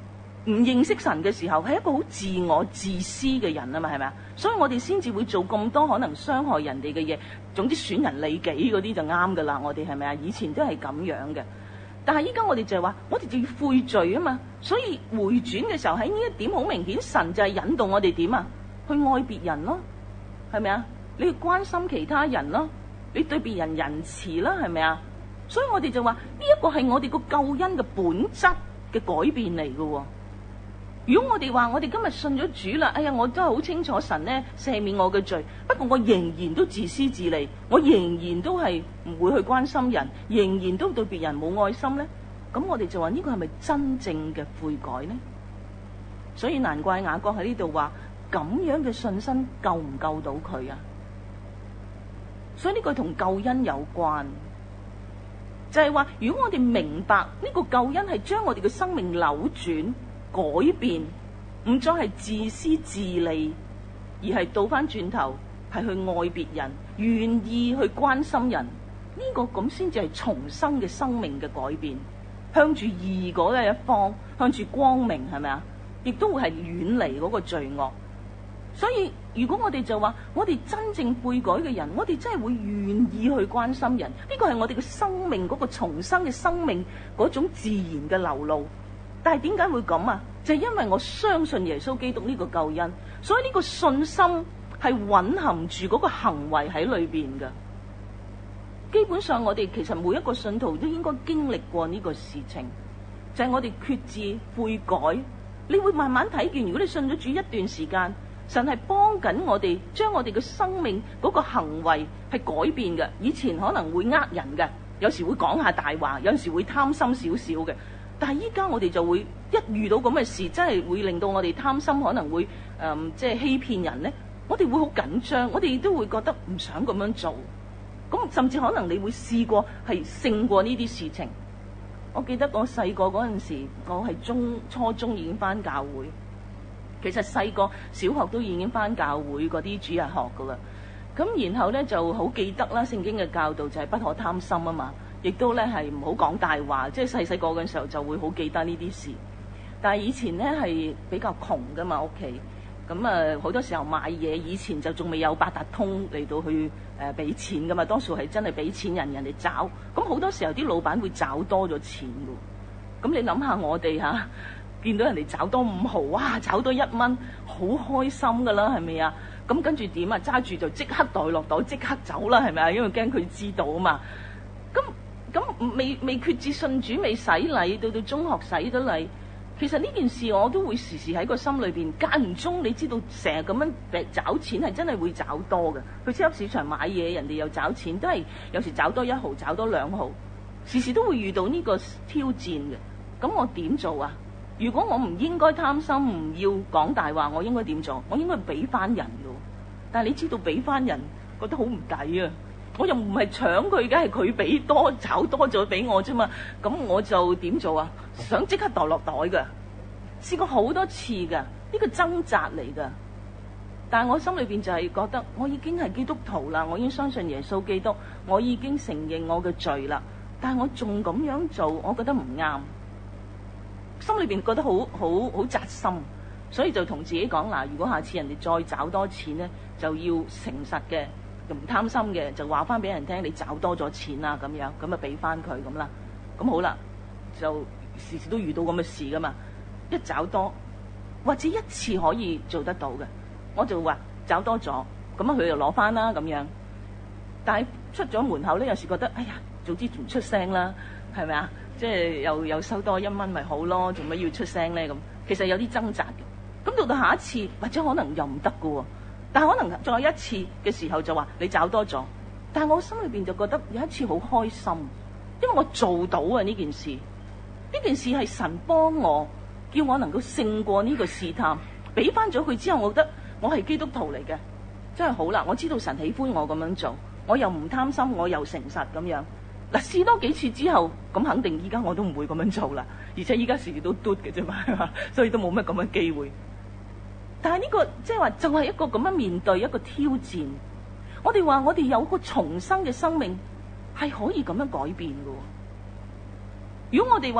唔認識神嘅時候，係一個好自我自私嘅人啊嘛，係咪啊？所以我哋先至會做咁多可能傷害人哋嘅嘢，總之損人利己嗰啲就啱噶啦。我哋係咪啊？以前都係咁樣嘅，但係依家我哋就係話，我哋就要悔罪啊嘛。所以回轉嘅時候，喺呢一點好明顯，神就係引導我哋點啊？去愛別人咯，係咪啊？你去關心其他人咯，你對別人仁慈啦，係咪啊？所以我哋就話呢一個係我哋個救恩嘅本質嘅改變嚟嘅喎。如果我哋話我哋今日信咗主啦，哎呀，我都係好清楚神咧赦免我嘅罪，不過我仍然都自私自利，我仍然都係唔會去關心人，仍然都對別人冇愛心咧，咁我哋就話呢個係咪真正嘅悔改呢？所以難怪雅各喺呢度話咁樣嘅信心救唔救到佢啊？所以呢個同救恩有關，就係話如果我哋明白呢個救恩係將我哋嘅生命扭轉改變，唔再係自私自利，而係倒翻轉頭係去愛別人，願意去關心人，呢個咁先至係重生嘅生命嘅改變，向住義嗰嘅一方，向住光明，係咪啊？亦都會係遠離嗰個罪惡。所以如果我哋就話我哋真正悔改嘅人，我哋真係會願意去關心人，呢個係我哋嘅生命嗰個重生嘅生命嗰種自然嘅流露。但係點解會咁啊？就係因為我相信耶穌基督呢個救恩，所以呢個信心係蘊含住嗰個行為喺裏邊嘅。基本上我哋其實每一個信徒都應該經歷過呢個事情，就係我哋決志悔改。你會慢慢睇見，如果你信咗主一段時間，神係幫緊我哋將我哋嘅生命嗰個行為係改變嘅。以前可能會呃人嘅，有時會講下大話，有陣時會貪心少少嘅。但係依家我哋就會一遇到咁嘅事，真係會令到我哋貪心，可能會誒、嗯、即係欺騙人咧。我哋會好緊張，我哋亦都會覺得唔想咁樣做。咁甚至可能你會試過係勝過呢啲事情。我記得我細個嗰陣時，我係中初中已經返教會。其實細個小學都已經返教會嗰啲主日學噶啦。咁然後咧就好記得啦，聖經嘅教導就係不可貪心啊嘛。亦都咧係唔好講大話，即係細細個嘅時候就會好記得呢啲事。但係以前咧係比較窮噶嘛屋企，咁啊好多時候買嘢，以前就仲未有八達通嚟到去誒俾錢噶嘛，多數係真係俾錢人人哋找。咁好多時候啲老闆會找多咗錢噶。咁你諗下我哋嚇、啊、見到人哋找多五毫，哇找多一蚊，好開心噶啦，係咪啊？咁跟住點啊？揸住就即刻袋落袋，即刻走啦，係咪啊？因為驚佢知道啊嘛。咁咁未未決志信主，未洗禮，到到中學洗咗禮，其實呢件事我都會時時喺個心裏邊，間唔中你知道成日咁樣找錢係真係會找多嘅。去超級市場買嘢，人哋又找錢，都係有時找多一毫，找多兩毫，時時都會遇到呢個挑戰嘅。咁我點做啊？如果我唔應該貪心，唔要講大話，我應該點做？我應該俾翻人嘅。但係你知道俾翻人覺得好唔抵啊！我又唔係搶佢，梗係佢俾多找多咗俾我啫嘛。咁我就點做啊？想即刻袋落袋㗎，試過好多次㗎，呢個掙扎嚟㗎。但係我心裏邊就係覺得，我已經係基督徒啦，我已經相信耶穌基督，我已經承認我嘅罪啦。但係我仲咁樣做，我覺得唔啱，心裏邊覺得好好好扎心，所以就同自己講嗱，如果下次人哋再找多錢咧，就要誠實嘅。唔貪心嘅就話翻俾人聽，你找多咗錢啦，咁樣咁啊俾翻佢咁啦。咁好啦，就時時都遇到咁嘅事噶嘛。一找多或者一次可以做得到嘅，我就話找多咗，咁啊佢就攞翻啦咁樣。但係出咗門口咧，有時覺得哎呀，早知唔出聲啦，係咪啊？即係又又收多一蚊咪好咯，做乜要出聲咧？咁其實有啲掙扎嘅。咁到到下一次，或者可能又唔得㗎喎。但係可能再有一次嘅時候就話你找多咗，但係我心裏邊就覺得有一次好開心，因為我做到啊呢件事，呢件事係神幫我，叫我能夠勝過呢個試探，俾翻咗佢之後，我覺得我係基督徒嚟嘅，真係好啦，我知道神喜歡我咁樣做，我又唔貪心，我又誠實咁樣。嗱，試多幾次之後，咁肯定依家我都唔會咁樣做啦，而且依家時時都嘟嘅啫嘛，所以都冇乜咁嘅機會。但係呢個即係話就係一個咁樣面對一個挑戰。我哋話我哋有個重生嘅生命係可以咁樣改變嘅。如果我哋話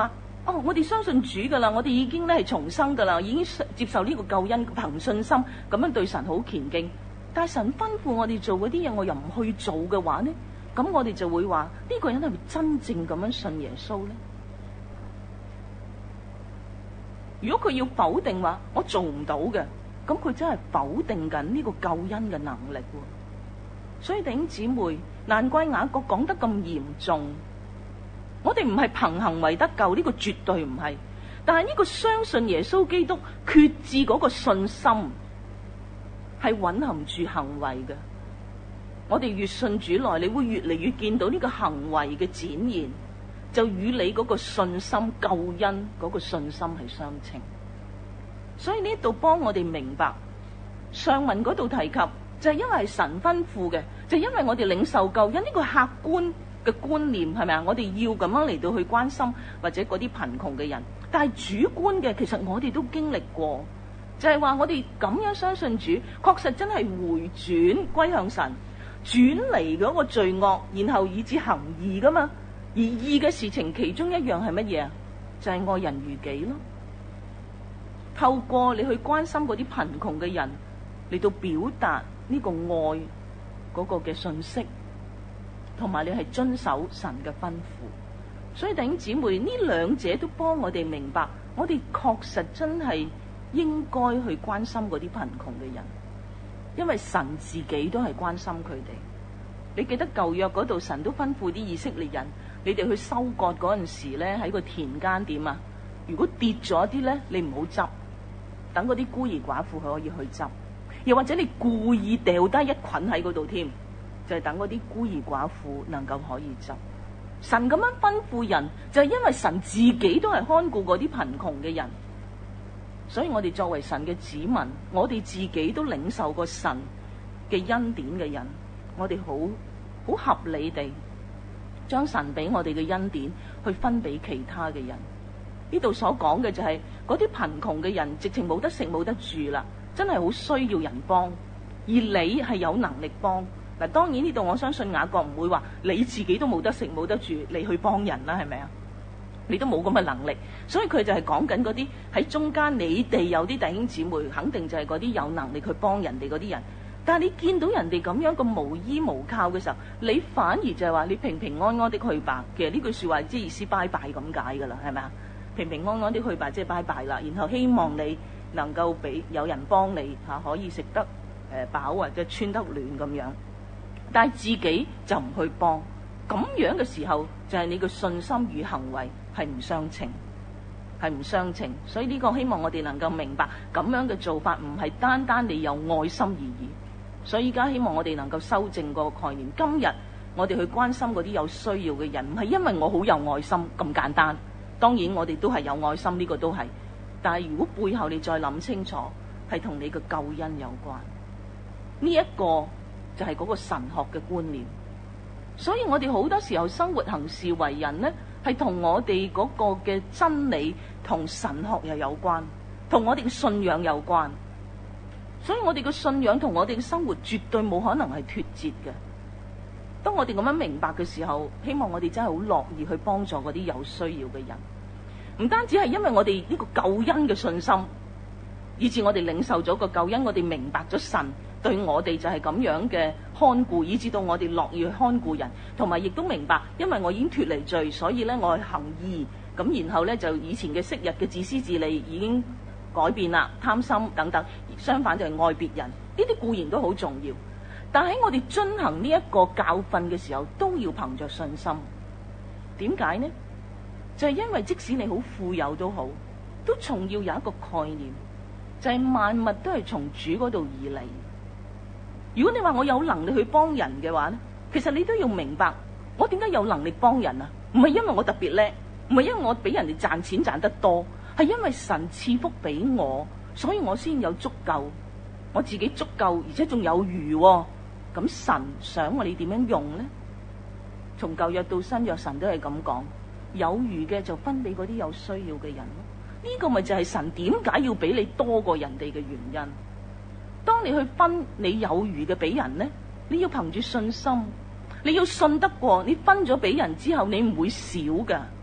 哦，我哋相信主㗎啦，我哋已經咧係重生㗎啦，已經接受呢個救恩，憑信心咁樣對神好虔敬。但係神吩咐我哋做嗰啲嘢，我又唔去做嘅話呢，咁我哋就會話呢個人係咪真正咁樣信耶穌呢？如果佢要否定話我做唔到嘅，咁佢真係否定緊呢個救恩嘅能力。所以弟兄姊妹，難怪雅各講得咁嚴重。我哋唔係憑行為得救，呢個絕對唔係。但係呢個相信耶穌基督決志嗰個信心係蘊含住行為嘅。我哋越信主耐，你會越嚟越見到呢個行為嘅展現，就與你嗰個信心救恩嗰個信心係相稱。所以呢度幫我哋明白上文嗰度提及，就係因為係神吩咐嘅，就係因為我哋領受救恩呢個客觀嘅觀念，係咪啊？我哋要咁樣嚟到去關心或者嗰啲貧窮嘅人，但係主觀嘅，其實我哋都經歷過，就係話我哋咁樣相信主，確實真係回轉歸向神，轉離嗰個罪惡，然後以至行義噶嘛。而義嘅事情其中一樣係乜嘢啊？就係愛人如己咯。透過你去關心嗰啲貧窮嘅人，嚟到表達呢個愛嗰個嘅信息，同埋你係遵守神嘅吩咐。所以弟兄姊妹，呢兩者都幫我哋明白，我哋確實真係應該去關心嗰啲貧窮嘅人，因為神自己都係關心佢哋。你記得舊約嗰度，神都吩咐啲以色列人，你哋去收割嗰陣時咧，喺個田間點啊，如果跌咗啲咧，你唔好執，等嗰啲孤兒寡婦佢可以去執，又或者你故意掉低一捆喺嗰度添，就係等嗰啲孤兒寡婦能夠可以執。神咁樣吩咐人，就係因為神自己都係看顧嗰啲貧窮嘅人，所以我哋作為神嘅子民，我哋自己都領受過神嘅恩典嘅人，我哋好好合理地將神俾我哋嘅恩典去分俾其他嘅人。呢度所講嘅就係嗰啲貧窮嘅人，直情冇得食冇得住啦，真係好需要人幫，而你係有能力幫。嗱，當然呢度我相信雅各唔會話你自己都冇得食冇得住，你去幫人啦，係咪啊？你都冇咁嘅能力，所以佢就係講緊嗰啲喺中間，你哋有啲弟兄姊妹，肯定就係嗰啲有能力去幫人哋嗰啲人。但係你見到人哋咁樣咁無依無靠嘅時候，你反而就係話你平平安安的去吧。其實呢句說話即係意思拜拜咁解噶啦，係咪啊？平平安安的去吧，即係拜拜啦。然後希望你能夠俾有人幫你吓，可以食得誒飽或者穿得暖咁樣。但係自己就唔去幫，咁樣嘅時候就係你嘅信心與行為係唔相稱，係唔相稱。所以呢個希望我哋能夠明白，咁樣嘅做法唔係單單你有愛心而已。所以而家希望我哋能夠修正個概念。今日我哋去關心嗰啲有需要嘅人，唔係因為我好有愛心咁簡單。當然我哋都係有愛心，呢個都係。但係如果背後你再諗清楚，係同你嘅救恩有關。呢一個就係嗰個神學嘅觀念。所以我哋好多時候生活行事為人呢，係同我哋嗰個嘅真理同神學又有關，同我哋嘅信仰有關。所以我哋嘅信仰同我哋嘅生活絕對冇可能係脫節嘅。當我哋咁樣明白嘅時候，希望我哋真係好樂意去幫助嗰啲有需要嘅人。唔單止係因為我哋呢個救恩嘅信心，以至我哋領受咗個救恩，我哋明白咗神對我哋就係咁樣嘅看顧，以至到我哋樂意去看顧人，同埋亦都明白，因為我已經脫離罪，所以咧我係行義，咁然後咧就以前嘅昔日嘅自私自利已經改變啦，貪心等等，相反就係愛別人，呢啲固然都好重要，但喺我哋遵行呢一個教訓嘅時候，都要憑着信心。點解呢？就係因為即使你好富有都好，都仲要有一個概念，就係萬物都係從主嗰度而嚟。如果你話我有能力去幫人嘅話呢，其實你都要明白，我點解有能力幫人啊？唔係因為我特別叻，唔係因為我比人哋賺錢賺得多，係因為神賜福俾我，所以我先有足夠，我自己足夠，而且仲有餘喎。咁神想我哋點樣用呢？從舊約到新約，神都係咁講，有餘嘅就分俾嗰啲有需要嘅人咯。呢個咪就係神點解要俾你多過人哋嘅原因。當你去分你有餘嘅俾人呢，你要憑住信心，你要信得過，你分咗俾人之後，你唔會少噶。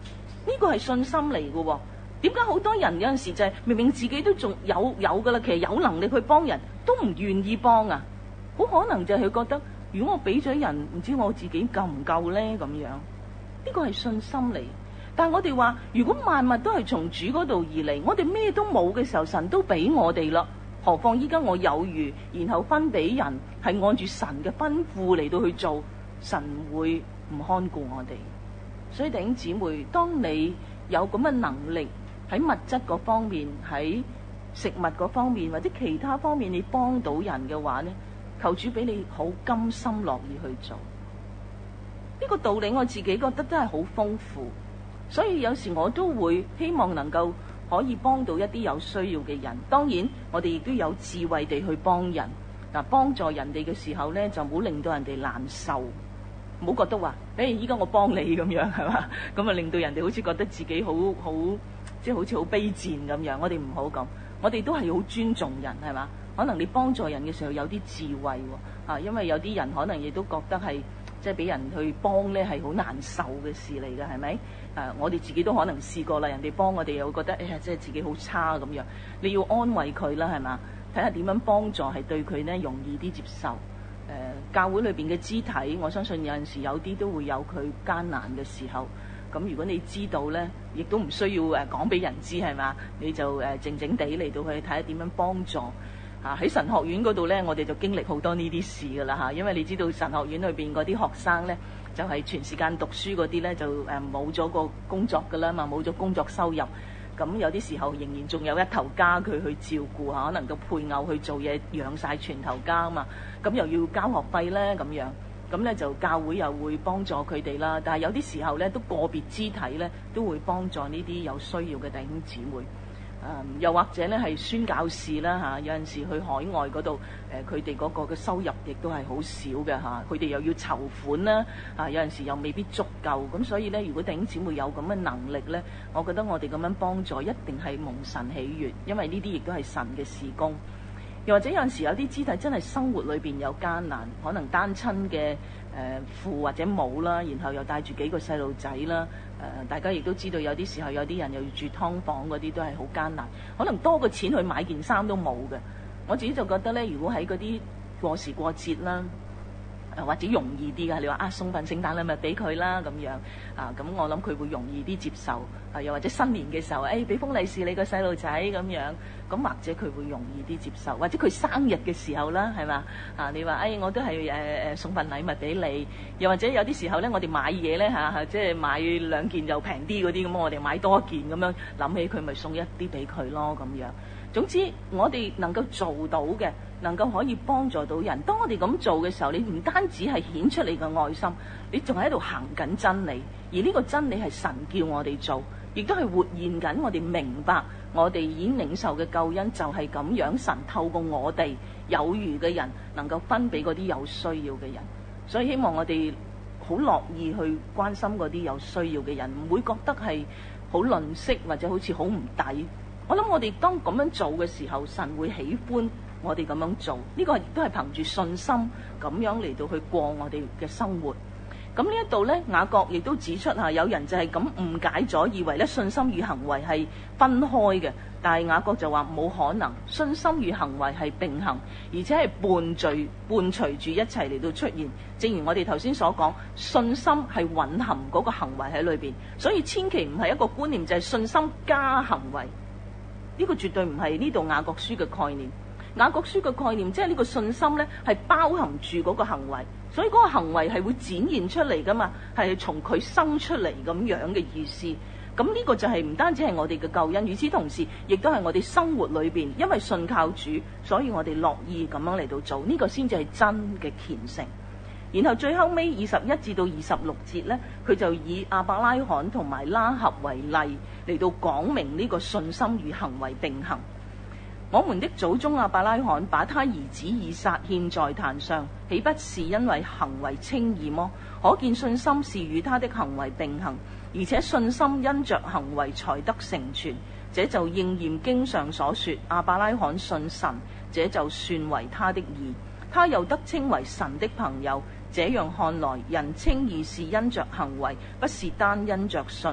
呢個係信心嚟嘅喎。點解好多人有陣時就係明明自己都仲有有㗎啦，其實有能力去幫人都唔願意幫啊？好可能就係佢覺得，如果我俾咗人，唔知我自己夠唔夠呢？咁樣。呢個係信心嚟。但係我哋話，如果萬物都係從主嗰度而嚟，我哋咩都冇嘅時候，神都俾我哋啦。何況依家我有餘，然後分俾人，係按住神嘅吩咐嚟到去做，神會唔看顧我哋。所以弟兄姊妹，當你有咁嘅能力喺物質嗰方面，喺食物嗰方面或者其他方面，你幫到人嘅話呢，求主俾你好甘心樂意去做。呢個道理我自己覺得真係好豐富，所以有時我都會希望能夠可以幫到一啲有需要嘅人。當然我哋亦都有智慧地去幫人。嗱，幫助人哋嘅時候呢，就唔好令到人哋難受，唔好覺得話誒依家我幫你咁樣，係嘛？咁啊令到人哋好似覺得自己好好即係好似好卑賤咁樣。我哋唔好咁，我哋都係好尊重人，係嘛？可能你幫助人嘅時候有啲智慧喎，啊，因為有啲人可能亦都覺得係即係俾人去幫咧係好難受嘅事嚟嘅，係咪？誒、啊，我哋自己都可能試過啦，人哋幫我哋又會覺得誒，即係自己好差咁樣。你要安慰佢啦，係嘛？睇下點樣幫助係對佢咧容易啲接受。誒、呃，教會裏邊嘅肢體，我相信有陣時有啲都會有佢艱難嘅時候。咁如果你知道咧，亦都唔需要誒講俾人知，係嘛？你就誒靜靜地嚟到去睇下點樣幫助。啊！喺神學院嗰度咧，我哋就經歷好多呢啲事㗎啦嚇，因為你知道神學院裏邊嗰啲學生咧，就係、是、全時間讀書嗰啲咧，就誒冇咗個工作㗎啦嘛，冇咗工作收入，咁有啲時候仍然仲有一頭家佢去照顧嚇，可能個配偶去做嘢養晒全頭家啊嘛，咁又要交學費咧咁樣，咁咧就教會又會幫助佢哋啦，但係有啲時候咧都個別肢體咧都會幫助呢啲有需要嘅弟兄姊妹。誒、嗯，又或者咧係宣教士啦嚇、啊，有陣時去海外嗰度，誒佢哋嗰個嘅收入亦都係好少嘅嚇，佢、啊、哋又要籌款啦，啊有陣時又未必足夠，咁所以咧，如果弟兄姊妹有咁嘅能力咧，我覺得我哋咁樣幫助一定係蒙神喜悅，因為呢啲亦都係神嘅事工。又或者有陣時有啲肢體真係生活裏邊有艱難，可能單親嘅誒父或者母啦，然後又帶住幾個細路仔啦。誒、呃，大家亦都知道有啲時候有啲人又要住劏房嗰啲都係好艱難，可能多個錢去買件衫都冇嘅。我自己就覺得咧，如果喺嗰啲過時過節啦，誒或者容易啲嘅，你話啊送份聖誕禮物俾佢啦咁樣啊，咁我諗佢會容易啲接受。啊，又或者新年嘅時候，誒俾封利是你個細路仔咁樣，咁或者佢會容易啲接受。或者佢生日嘅時候啦，係嘛啊？你話誒、哎、我都係誒誒送份禮物俾你。又或者有啲時候咧，我哋買嘢咧嚇，即係買兩件就平啲嗰啲，咁我哋買多一件咁樣，諗起佢咪送一啲俾佢咯咁樣。總之我哋能夠做到嘅，能夠可以幫助到人。當我哋咁做嘅時候，你唔單止係顯出你嘅愛心，你仲喺度行緊真理。而呢個真理係神叫我哋做，亦都係活現緊我哋明白我哋已經領受嘅救恩就係咁樣。神透過我哋有餘嘅人，能夠分俾嗰啲有需要嘅人。所以希望我哋好樂意去關心嗰啲有需要嘅人，唔會覺得係好吝嗇或者好似好唔抵。我諗我哋當咁樣做嘅時候，神會喜歡我哋咁樣做。呢個亦都係憑住信心咁樣嚟到去過我哋嘅生活。咁呢一度呢，雅各亦都指出嚇，有人就係咁誤解咗，以為咧信心與行為係分開嘅。但係雅各就話冇可能，信心與行為係並行，而且係伴隨伴隨住一齊嚟到出現。正如我哋頭先所講，信心係蘊含嗰個行為喺裏邊，所以千祈唔係一個觀念就係信心加行為。呢個絕對唔係呢度雅各書嘅概念。雅各書嘅概念即係呢個信心呢係包含住嗰個行為，所以嗰個行為係會展現出嚟噶嘛，係從佢生出嚟咁樣嘅意思。咁呢個就係唔單止係我哋嘅救恩，與此同時亦都係我哋生活裏邊，因為信靠主，所以我哋樂意咁樣嚟到做，呢個先至係真嘅虔誠。然後最後尾二十一至到二十六節呢，佢就以亞伯拉罕同埋拉合為例嚟到講明呢個信心與行為並行。我們的祖宗亞伯拉罕把他兒子以撒獻在壇上，豈不是因為行為稱義麼？可見信心是與他的行為並行，而且信心因着行為才得成全。這就應驗經上所說，亞伯拉罕信神，這就算為他的義，他又得稱為神的朋友。這樣看來，人稱義是因着行為，不是單因着信。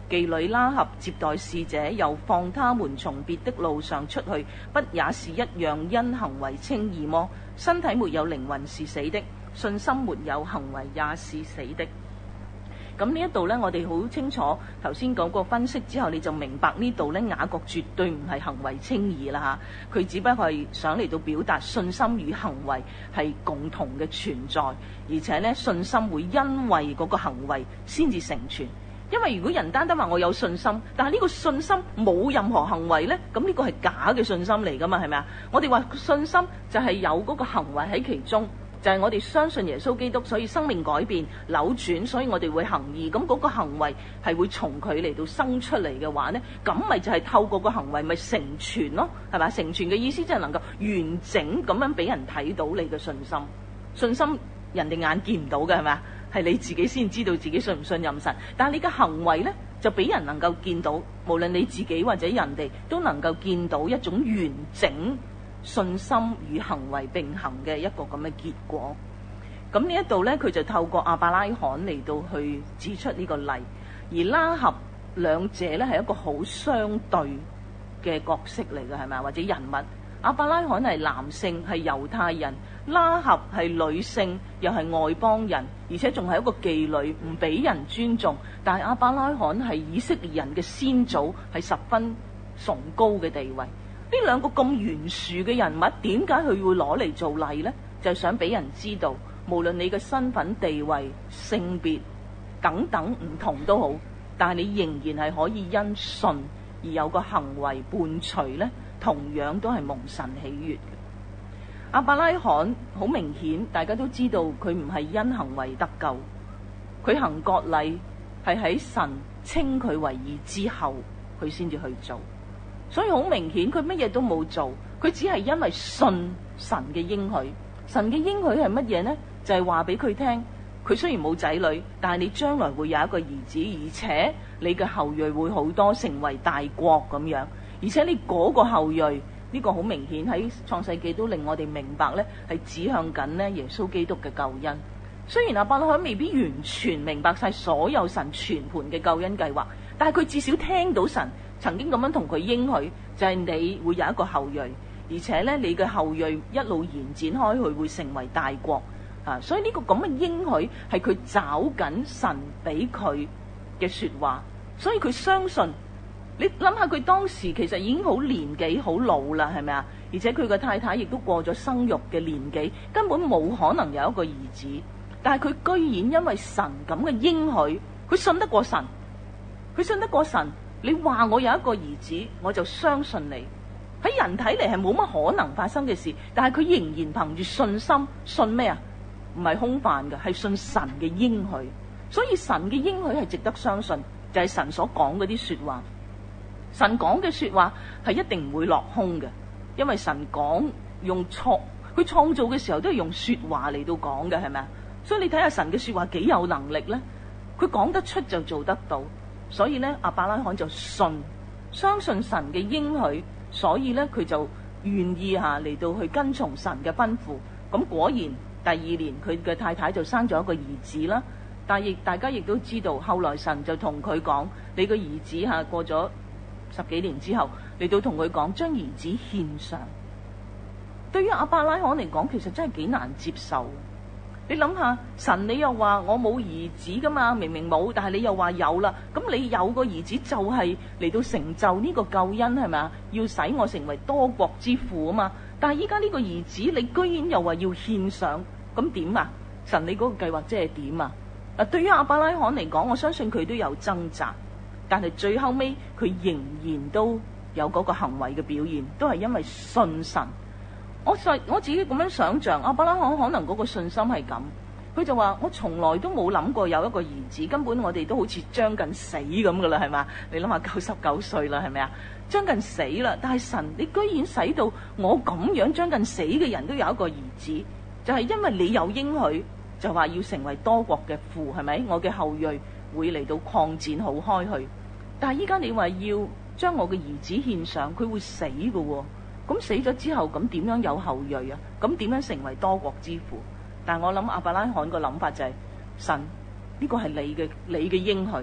妓女拉合接待使者，又放他們從別的路上出去，不也是一樣因行為稱義麼？身體沒有靈魂是死的，信心沒有行為也是死的。咁呢一度呢，我哋好清楚頭先講過分析之後，你就明白呢度呢，雅各絕對唔係行為稱義啦嚇，佢只不過係想嚟到表達信心與行為係共同嘅存在，而且呢，信心會因為嗰個行為先至成全。因為如果人單單話我有信心，但係呢個信心冇任何行為呢，咁呢個係假嘅信心嚟噶嘛，係咪啊？我哋話信心就係有嗰個行為喺其中。就係我哋相信耶穌基督，所以生命改變扭轉，所以我哋會行義。咁嗰個行為係會從佢嚟到生出嚟嘅話呢，咁咪就係透過個行為咪成全咯，係咪？成全嘅意思即係能夠完整咁樣俾人睇到你嘅信心。信心人哋眼見唔到嘅，係咪啊？係你自己先知道自己信唔信任神。但係你嘅行為呢，就俾人能夠見到，無論你自己或者人哋都能夠見到一種完整信心與行為並行嘅一個咁嘅結果。咁呢一度呢，佢就透過亞伯拉罕嚟到去指出呢個例，而拉合兩者呢係一個好相對嘅角色嚟嘅，係咪？或者人物。亞伯拉罕係男性，係猶太人；拉合係女性，又係外邦人，而且仲係一個妓女，唔俾人尊重。但係亞伯拉罕係以色列人嘅先祖，係十分崇高嘅地位。呢兩個咁懸殊嘅人物，點解佢會攞嚟做例呢？就係想俾人知道，無論你嘅身份地位、性別等等唔同都好，但係你仍然係可以因信而有個行為伴隨呢，同樣都係蒙神喜悅嘅。亞伯拉罕好明顯，大家都知道佢唔係因行為得救，佢行割禮係喺神稱佢為義之後，佢先至去做。所以好明顯，佢乜嘢都冇做，佢只係因為信神嘅應許。神嘅應許係乜嘢呢？就係話俾佢聽，佢雖然冇仔女，但係你將來會有一個兒子，而且你嘅後裔會好多，成為大國咁樣。而且你嗰個後裔，呢、這個好明顯喺創世記都令我哋明白呢，係指向緊呢耶穌基督嘅救恩。雖然亞伯拉罕未必完全明白晒所有神全盤嘅救恩計劃，但係佢至少聽到神曾經咁樣同佢應許，就係、是、你會有一個後裔，而且咧你嘅後裔一路延展開去，會成為大國啊！所以呢個咁嘅應許係佢找緊神俾佢嘅說話，所以佢相信。你諗下佢當時其實已經好年紀好老啦，係咪啊？而且佢個太太亦都過咗生育嘅年紀，根本冇可能有一個兒子。但係佢居然因為神咁嘅應許，佢信得過神，佢信得過神。你話我有一個兒子，我就相信你。喺人睇嚟係冇乜可能發生嘅事，但係佢仍然憑住信心，信咩啊？唔係空泛嘅，係信神嘅應許。所以神嘅應許係值得相信，就係神所講嗰啲說話。神講嘅說話係一定唔會落空嘅，因為神講用創，佢創造嘅時候都係用說話嚟到講嘅，係咪啊？所以你睇下神嘅說話幾有能力呢？佢講得出就做得到。所以呢，亞伯拉罕就信，相信神嘅應許，所以呢，佢就願意下嚟到去跟從神嘅吩咐。咁果然第二年佢嘅太太就生咗一個兒子啦。但係亦大家亦都知道，後來神就同佢講：你個兒子下過咗十幾年之後，嚟到同佢講將兒子獻上。對於亞伯拉罕嚟講，其實真係幾難接受。你諗下，神你又話我冇兒子噶嘛，明明冇，但係你又話有啦。咁你有個兒子就係嚟到成就呢個救恩，係咪啊？要使我成為多國之父啊嘛。但係依家呢個兒子你居然又話要獻上，咁點啊？神你嗰個計劃即係點啊？嗱，對於亞伯拉罕嚟講，我相信佢都有掙扎，但係最後尾佢仍然都有嗰個行為嘅表現，都係因為信神。我我自己咁樣想象，亞伯拉罕可能嗰個信心係咁，佢就話我從來都冇諗過有一個兒子，根本我哋都好似將近死咁噶啦，係嘛？你諗下九十九歲啦，係咪啊？將近死啦，但係神你居然使到我咁樣將近死嘅人都有一個兒子，就係因為你有應許，就話要成為多國嘅父，係咪？我嘅後裔會嚟到擴展好開去，但係依家你話要將我嘅兒子獻上，佢會死㗎喎。咁死咗之後，咁點樣有後裔啊？咁點樣成為多國之父？但係我諗亞伯拉罕個諗法就係、是、神呢、這個係你嘅你嘅應許，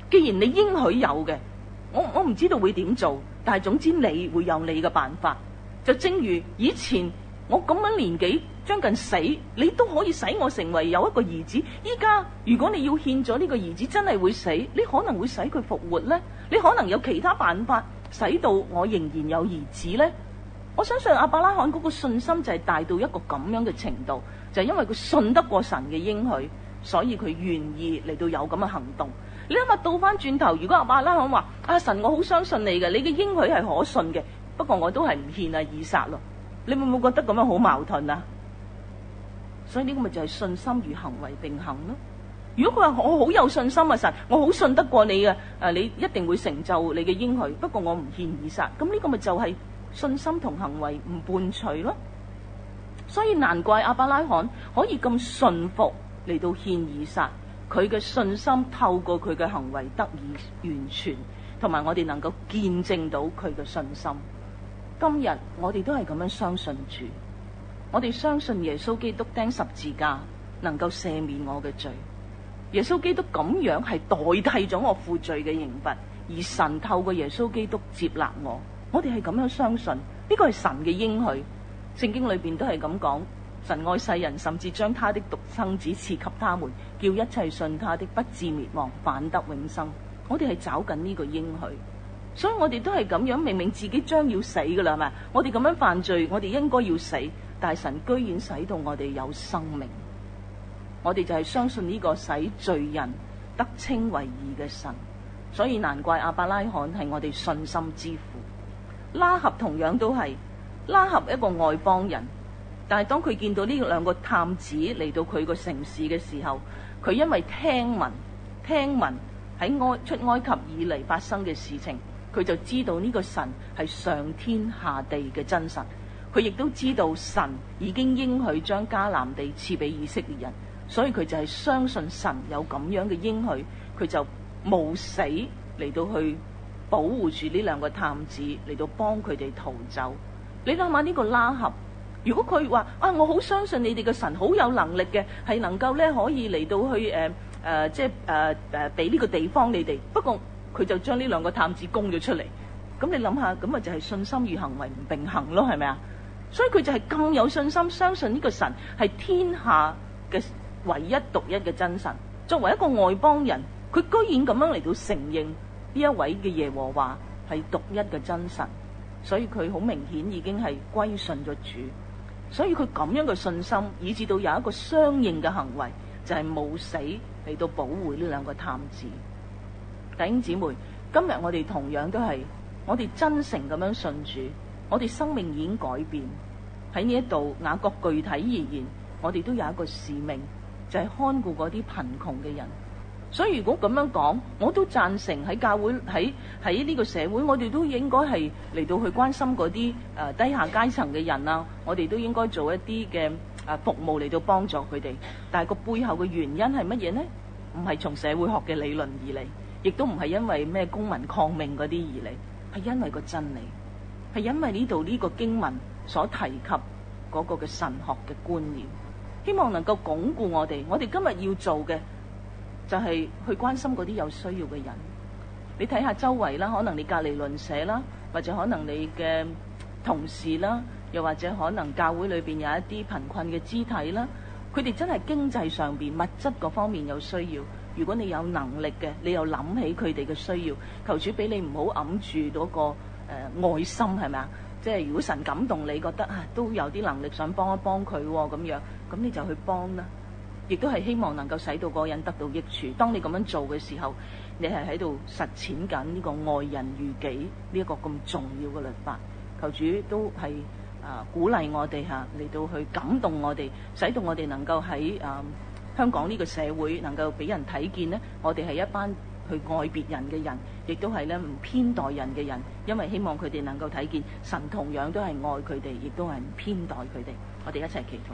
既然你應許有嘅，我我唔知道會點做，但係總之你會有你嘅辦法。就正如以前我咁樣年紀將近死，你都可以使我成為有一個兒子。依家如果你要獻咗呢個兒子真係會死，你可能會使佢復活呢？你可能有其他辦法使到我仍然有兒子呢？我相信亞伯拉罕嗰個信心就係大到一個咁樣嘅程度，就係因為佢信得過神嘅應許，所以佢願意嚟到有咁嘅行動。你諗下倒翻轉頭，如果亞伯拉罕話：啊神，我好相信你嘅，你嘅應許係可信嘅，不過我都係唔獻啊以撒咯。你會唔會覺得咁樣好矛盾啊？所以呢個咪就係信心與行為並行咯。如果佢話我好有信心啊神，我好信得過你嘅，誒你一定會成就你嘅應許，不過我唔獻以撒，咁呢個咪就係信心同行為唔伴隨咯。所以難怪亞伯拉罕可以咁信服嚟到獻以撒，佢嘅信心透過佢嘅行為得以完全，同埋我哋能夠見證到佢嘅信心。今日我哋都係咁樣相信主，我哋相信耶穌基督釘十字架能夠赦免我嘅罪，耶穌基督咁樣係代替咗我負罪嘅刑罰，而神透過耶穌基督接納我，我哋係咁樣相信，呢個係神嘅應許。聖經裏邊都係咁講，神愛世人，甚至將他的獨生子賜給他們，叫一切信他的不至滅亡，反得永生。我哋係找緊呢個應許，所以我哋都係咁樣，明明自己將要死噶啦，係咪？我哋咁樣犯罪，我哋應該要死，但係神居然使到我哋有生命。我哋就係相信呢個使罪人得稱為義嘅神，所以難怪亞伯拉罕係我哋信心之父。拉合同樣都係，拉合一個外邦人，但係當佢見到呢兩個探子嚟到佢個城市嘅時候，佢因為聽聞聽聞喺埃出埃及以嚟發生嘅事情，佢就知道呢個神係上天下地嘅真神。佢亦都知道神已經應許將迦南地賜俾以色列人，所以佢就係相信神有咁樣嘅應許，佢就冒死嚟到去保護住呢兩個探子，嚟到幫佢哋逃走。你諗下呢個拉合，如果佢話啊，我好相信你哋嘅神好有能力嘅，係能夠咧可以嚟到去誒誒、呃呃，即係誒誒俾呢個地方你哋。不過佢就將呢兩個探子供咗出嚟。咁你諗下，咁咪就係信心與行為唔並行咯，係咪啊？所以佢就係咁有信心，相信呢個神係天下嘅唯一獨一嘅真神。作為一個外邦人，佢居然咁樣嚟到承認呢一位嘅耶和華係獨一嘅真神。所以佢好明顯已經係歸順咗主，所以佢咁樣嘅信心，以至到有一個相應嘅行為，就係冒死嚟到保護呢兩個探子。弟兄姊妹，今日我哋同樣都係，我哋真誠咁樣信主，我哋生命已經改變。喺呢一度，雅各具體而言，我哋都有一個使命，就係看顧嗰啲貧窮嘅人。所以如果咁樣講，我都贊成喺教會喺喺呢個社會，我哋都應該係嚟到去關心嗰啲誒低下階層嘅人啊，我哋都應該做一啲嘅誒服務嚟到幫助佢哋。但係個背後嘅原因係乜嘢呢？唔係從社會學嘅理論而嚟，亦都唔係因為咩公民抗命嗰啲而嚟，係因為個真理，係因為呢度呢個經文所提及嗰個嘅神學嘅觀念，希望能夠鞏固我哋。我哋今日要做嘅，就係去關心嗰啲有需要嘅人。你睇下周圍啦，可能你隔離鄰舍啦，或者可能你嘅同事啦，又或者可能教會裏邊有一啲貧困嘅肢體啦，佢哋真係經濟上邊物質嗰方面有需要。如果你有能力嘅，你又諗起佢哋嘅需要，求主俾你唔好揞住嗰個誒、呃、愛心，係咪啊？即係如果神感動你，覺得啊都有啲能力想幫一幫佢咁樣，咁你就去幫啦。亦都係希望能夠使到嗰個人得到益處。當你咁樣做嘅時候，你係喺度實踐緊呢個愛人如己呢一個咁重要嘅律法。求主都係啊、呃、鼓勵我哋嚇嚟到去感動我哋，使到我哋能夠喺啊、呃、香港呢個社會能夠俾人睇見呢，我哋係一班去愛別人嘅人，亦都係咧唔偏待人嘅人，因為希望佢哋能夠睇見神同樣都係愛佢哋，亦都係唔偏待佢哋。我哋一齊祈禱。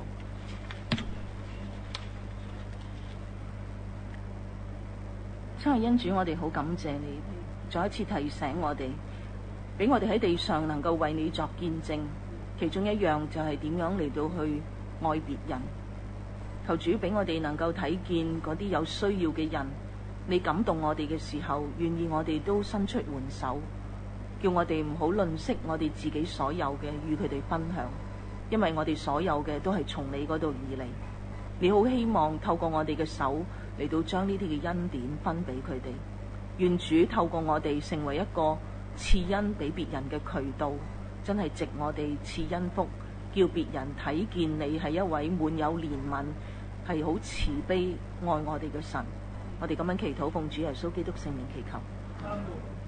親愛恩主，我哋好感謝你，再一次提醒我哋，俾我哋喺地上能夠為你作見證。其中一樣就係點樣嚟到去愛別人。求主俾我哋能夠睇見嗰啲有需要嘅人， 你感動我哋嘅時候，願意我哋都伸出援手，叫我哋唔好吝嗇我哋自己所有嘅與佢哋分享，因為我哋所有嘅都係從你嗰度而嚟。你好希望透過我哋嘅手嚟到將呢啲嘅恩典分俾佢哋。願主透過我哋成為一個賜恩俾別人嘅渠道，真係藉我哋賜恩福，叫別人睇見你係一位滿有憐憫，係好慈悲愛我哋嘅神。我哋咁樣祈禱，奉主耶穌基督聖名祈求。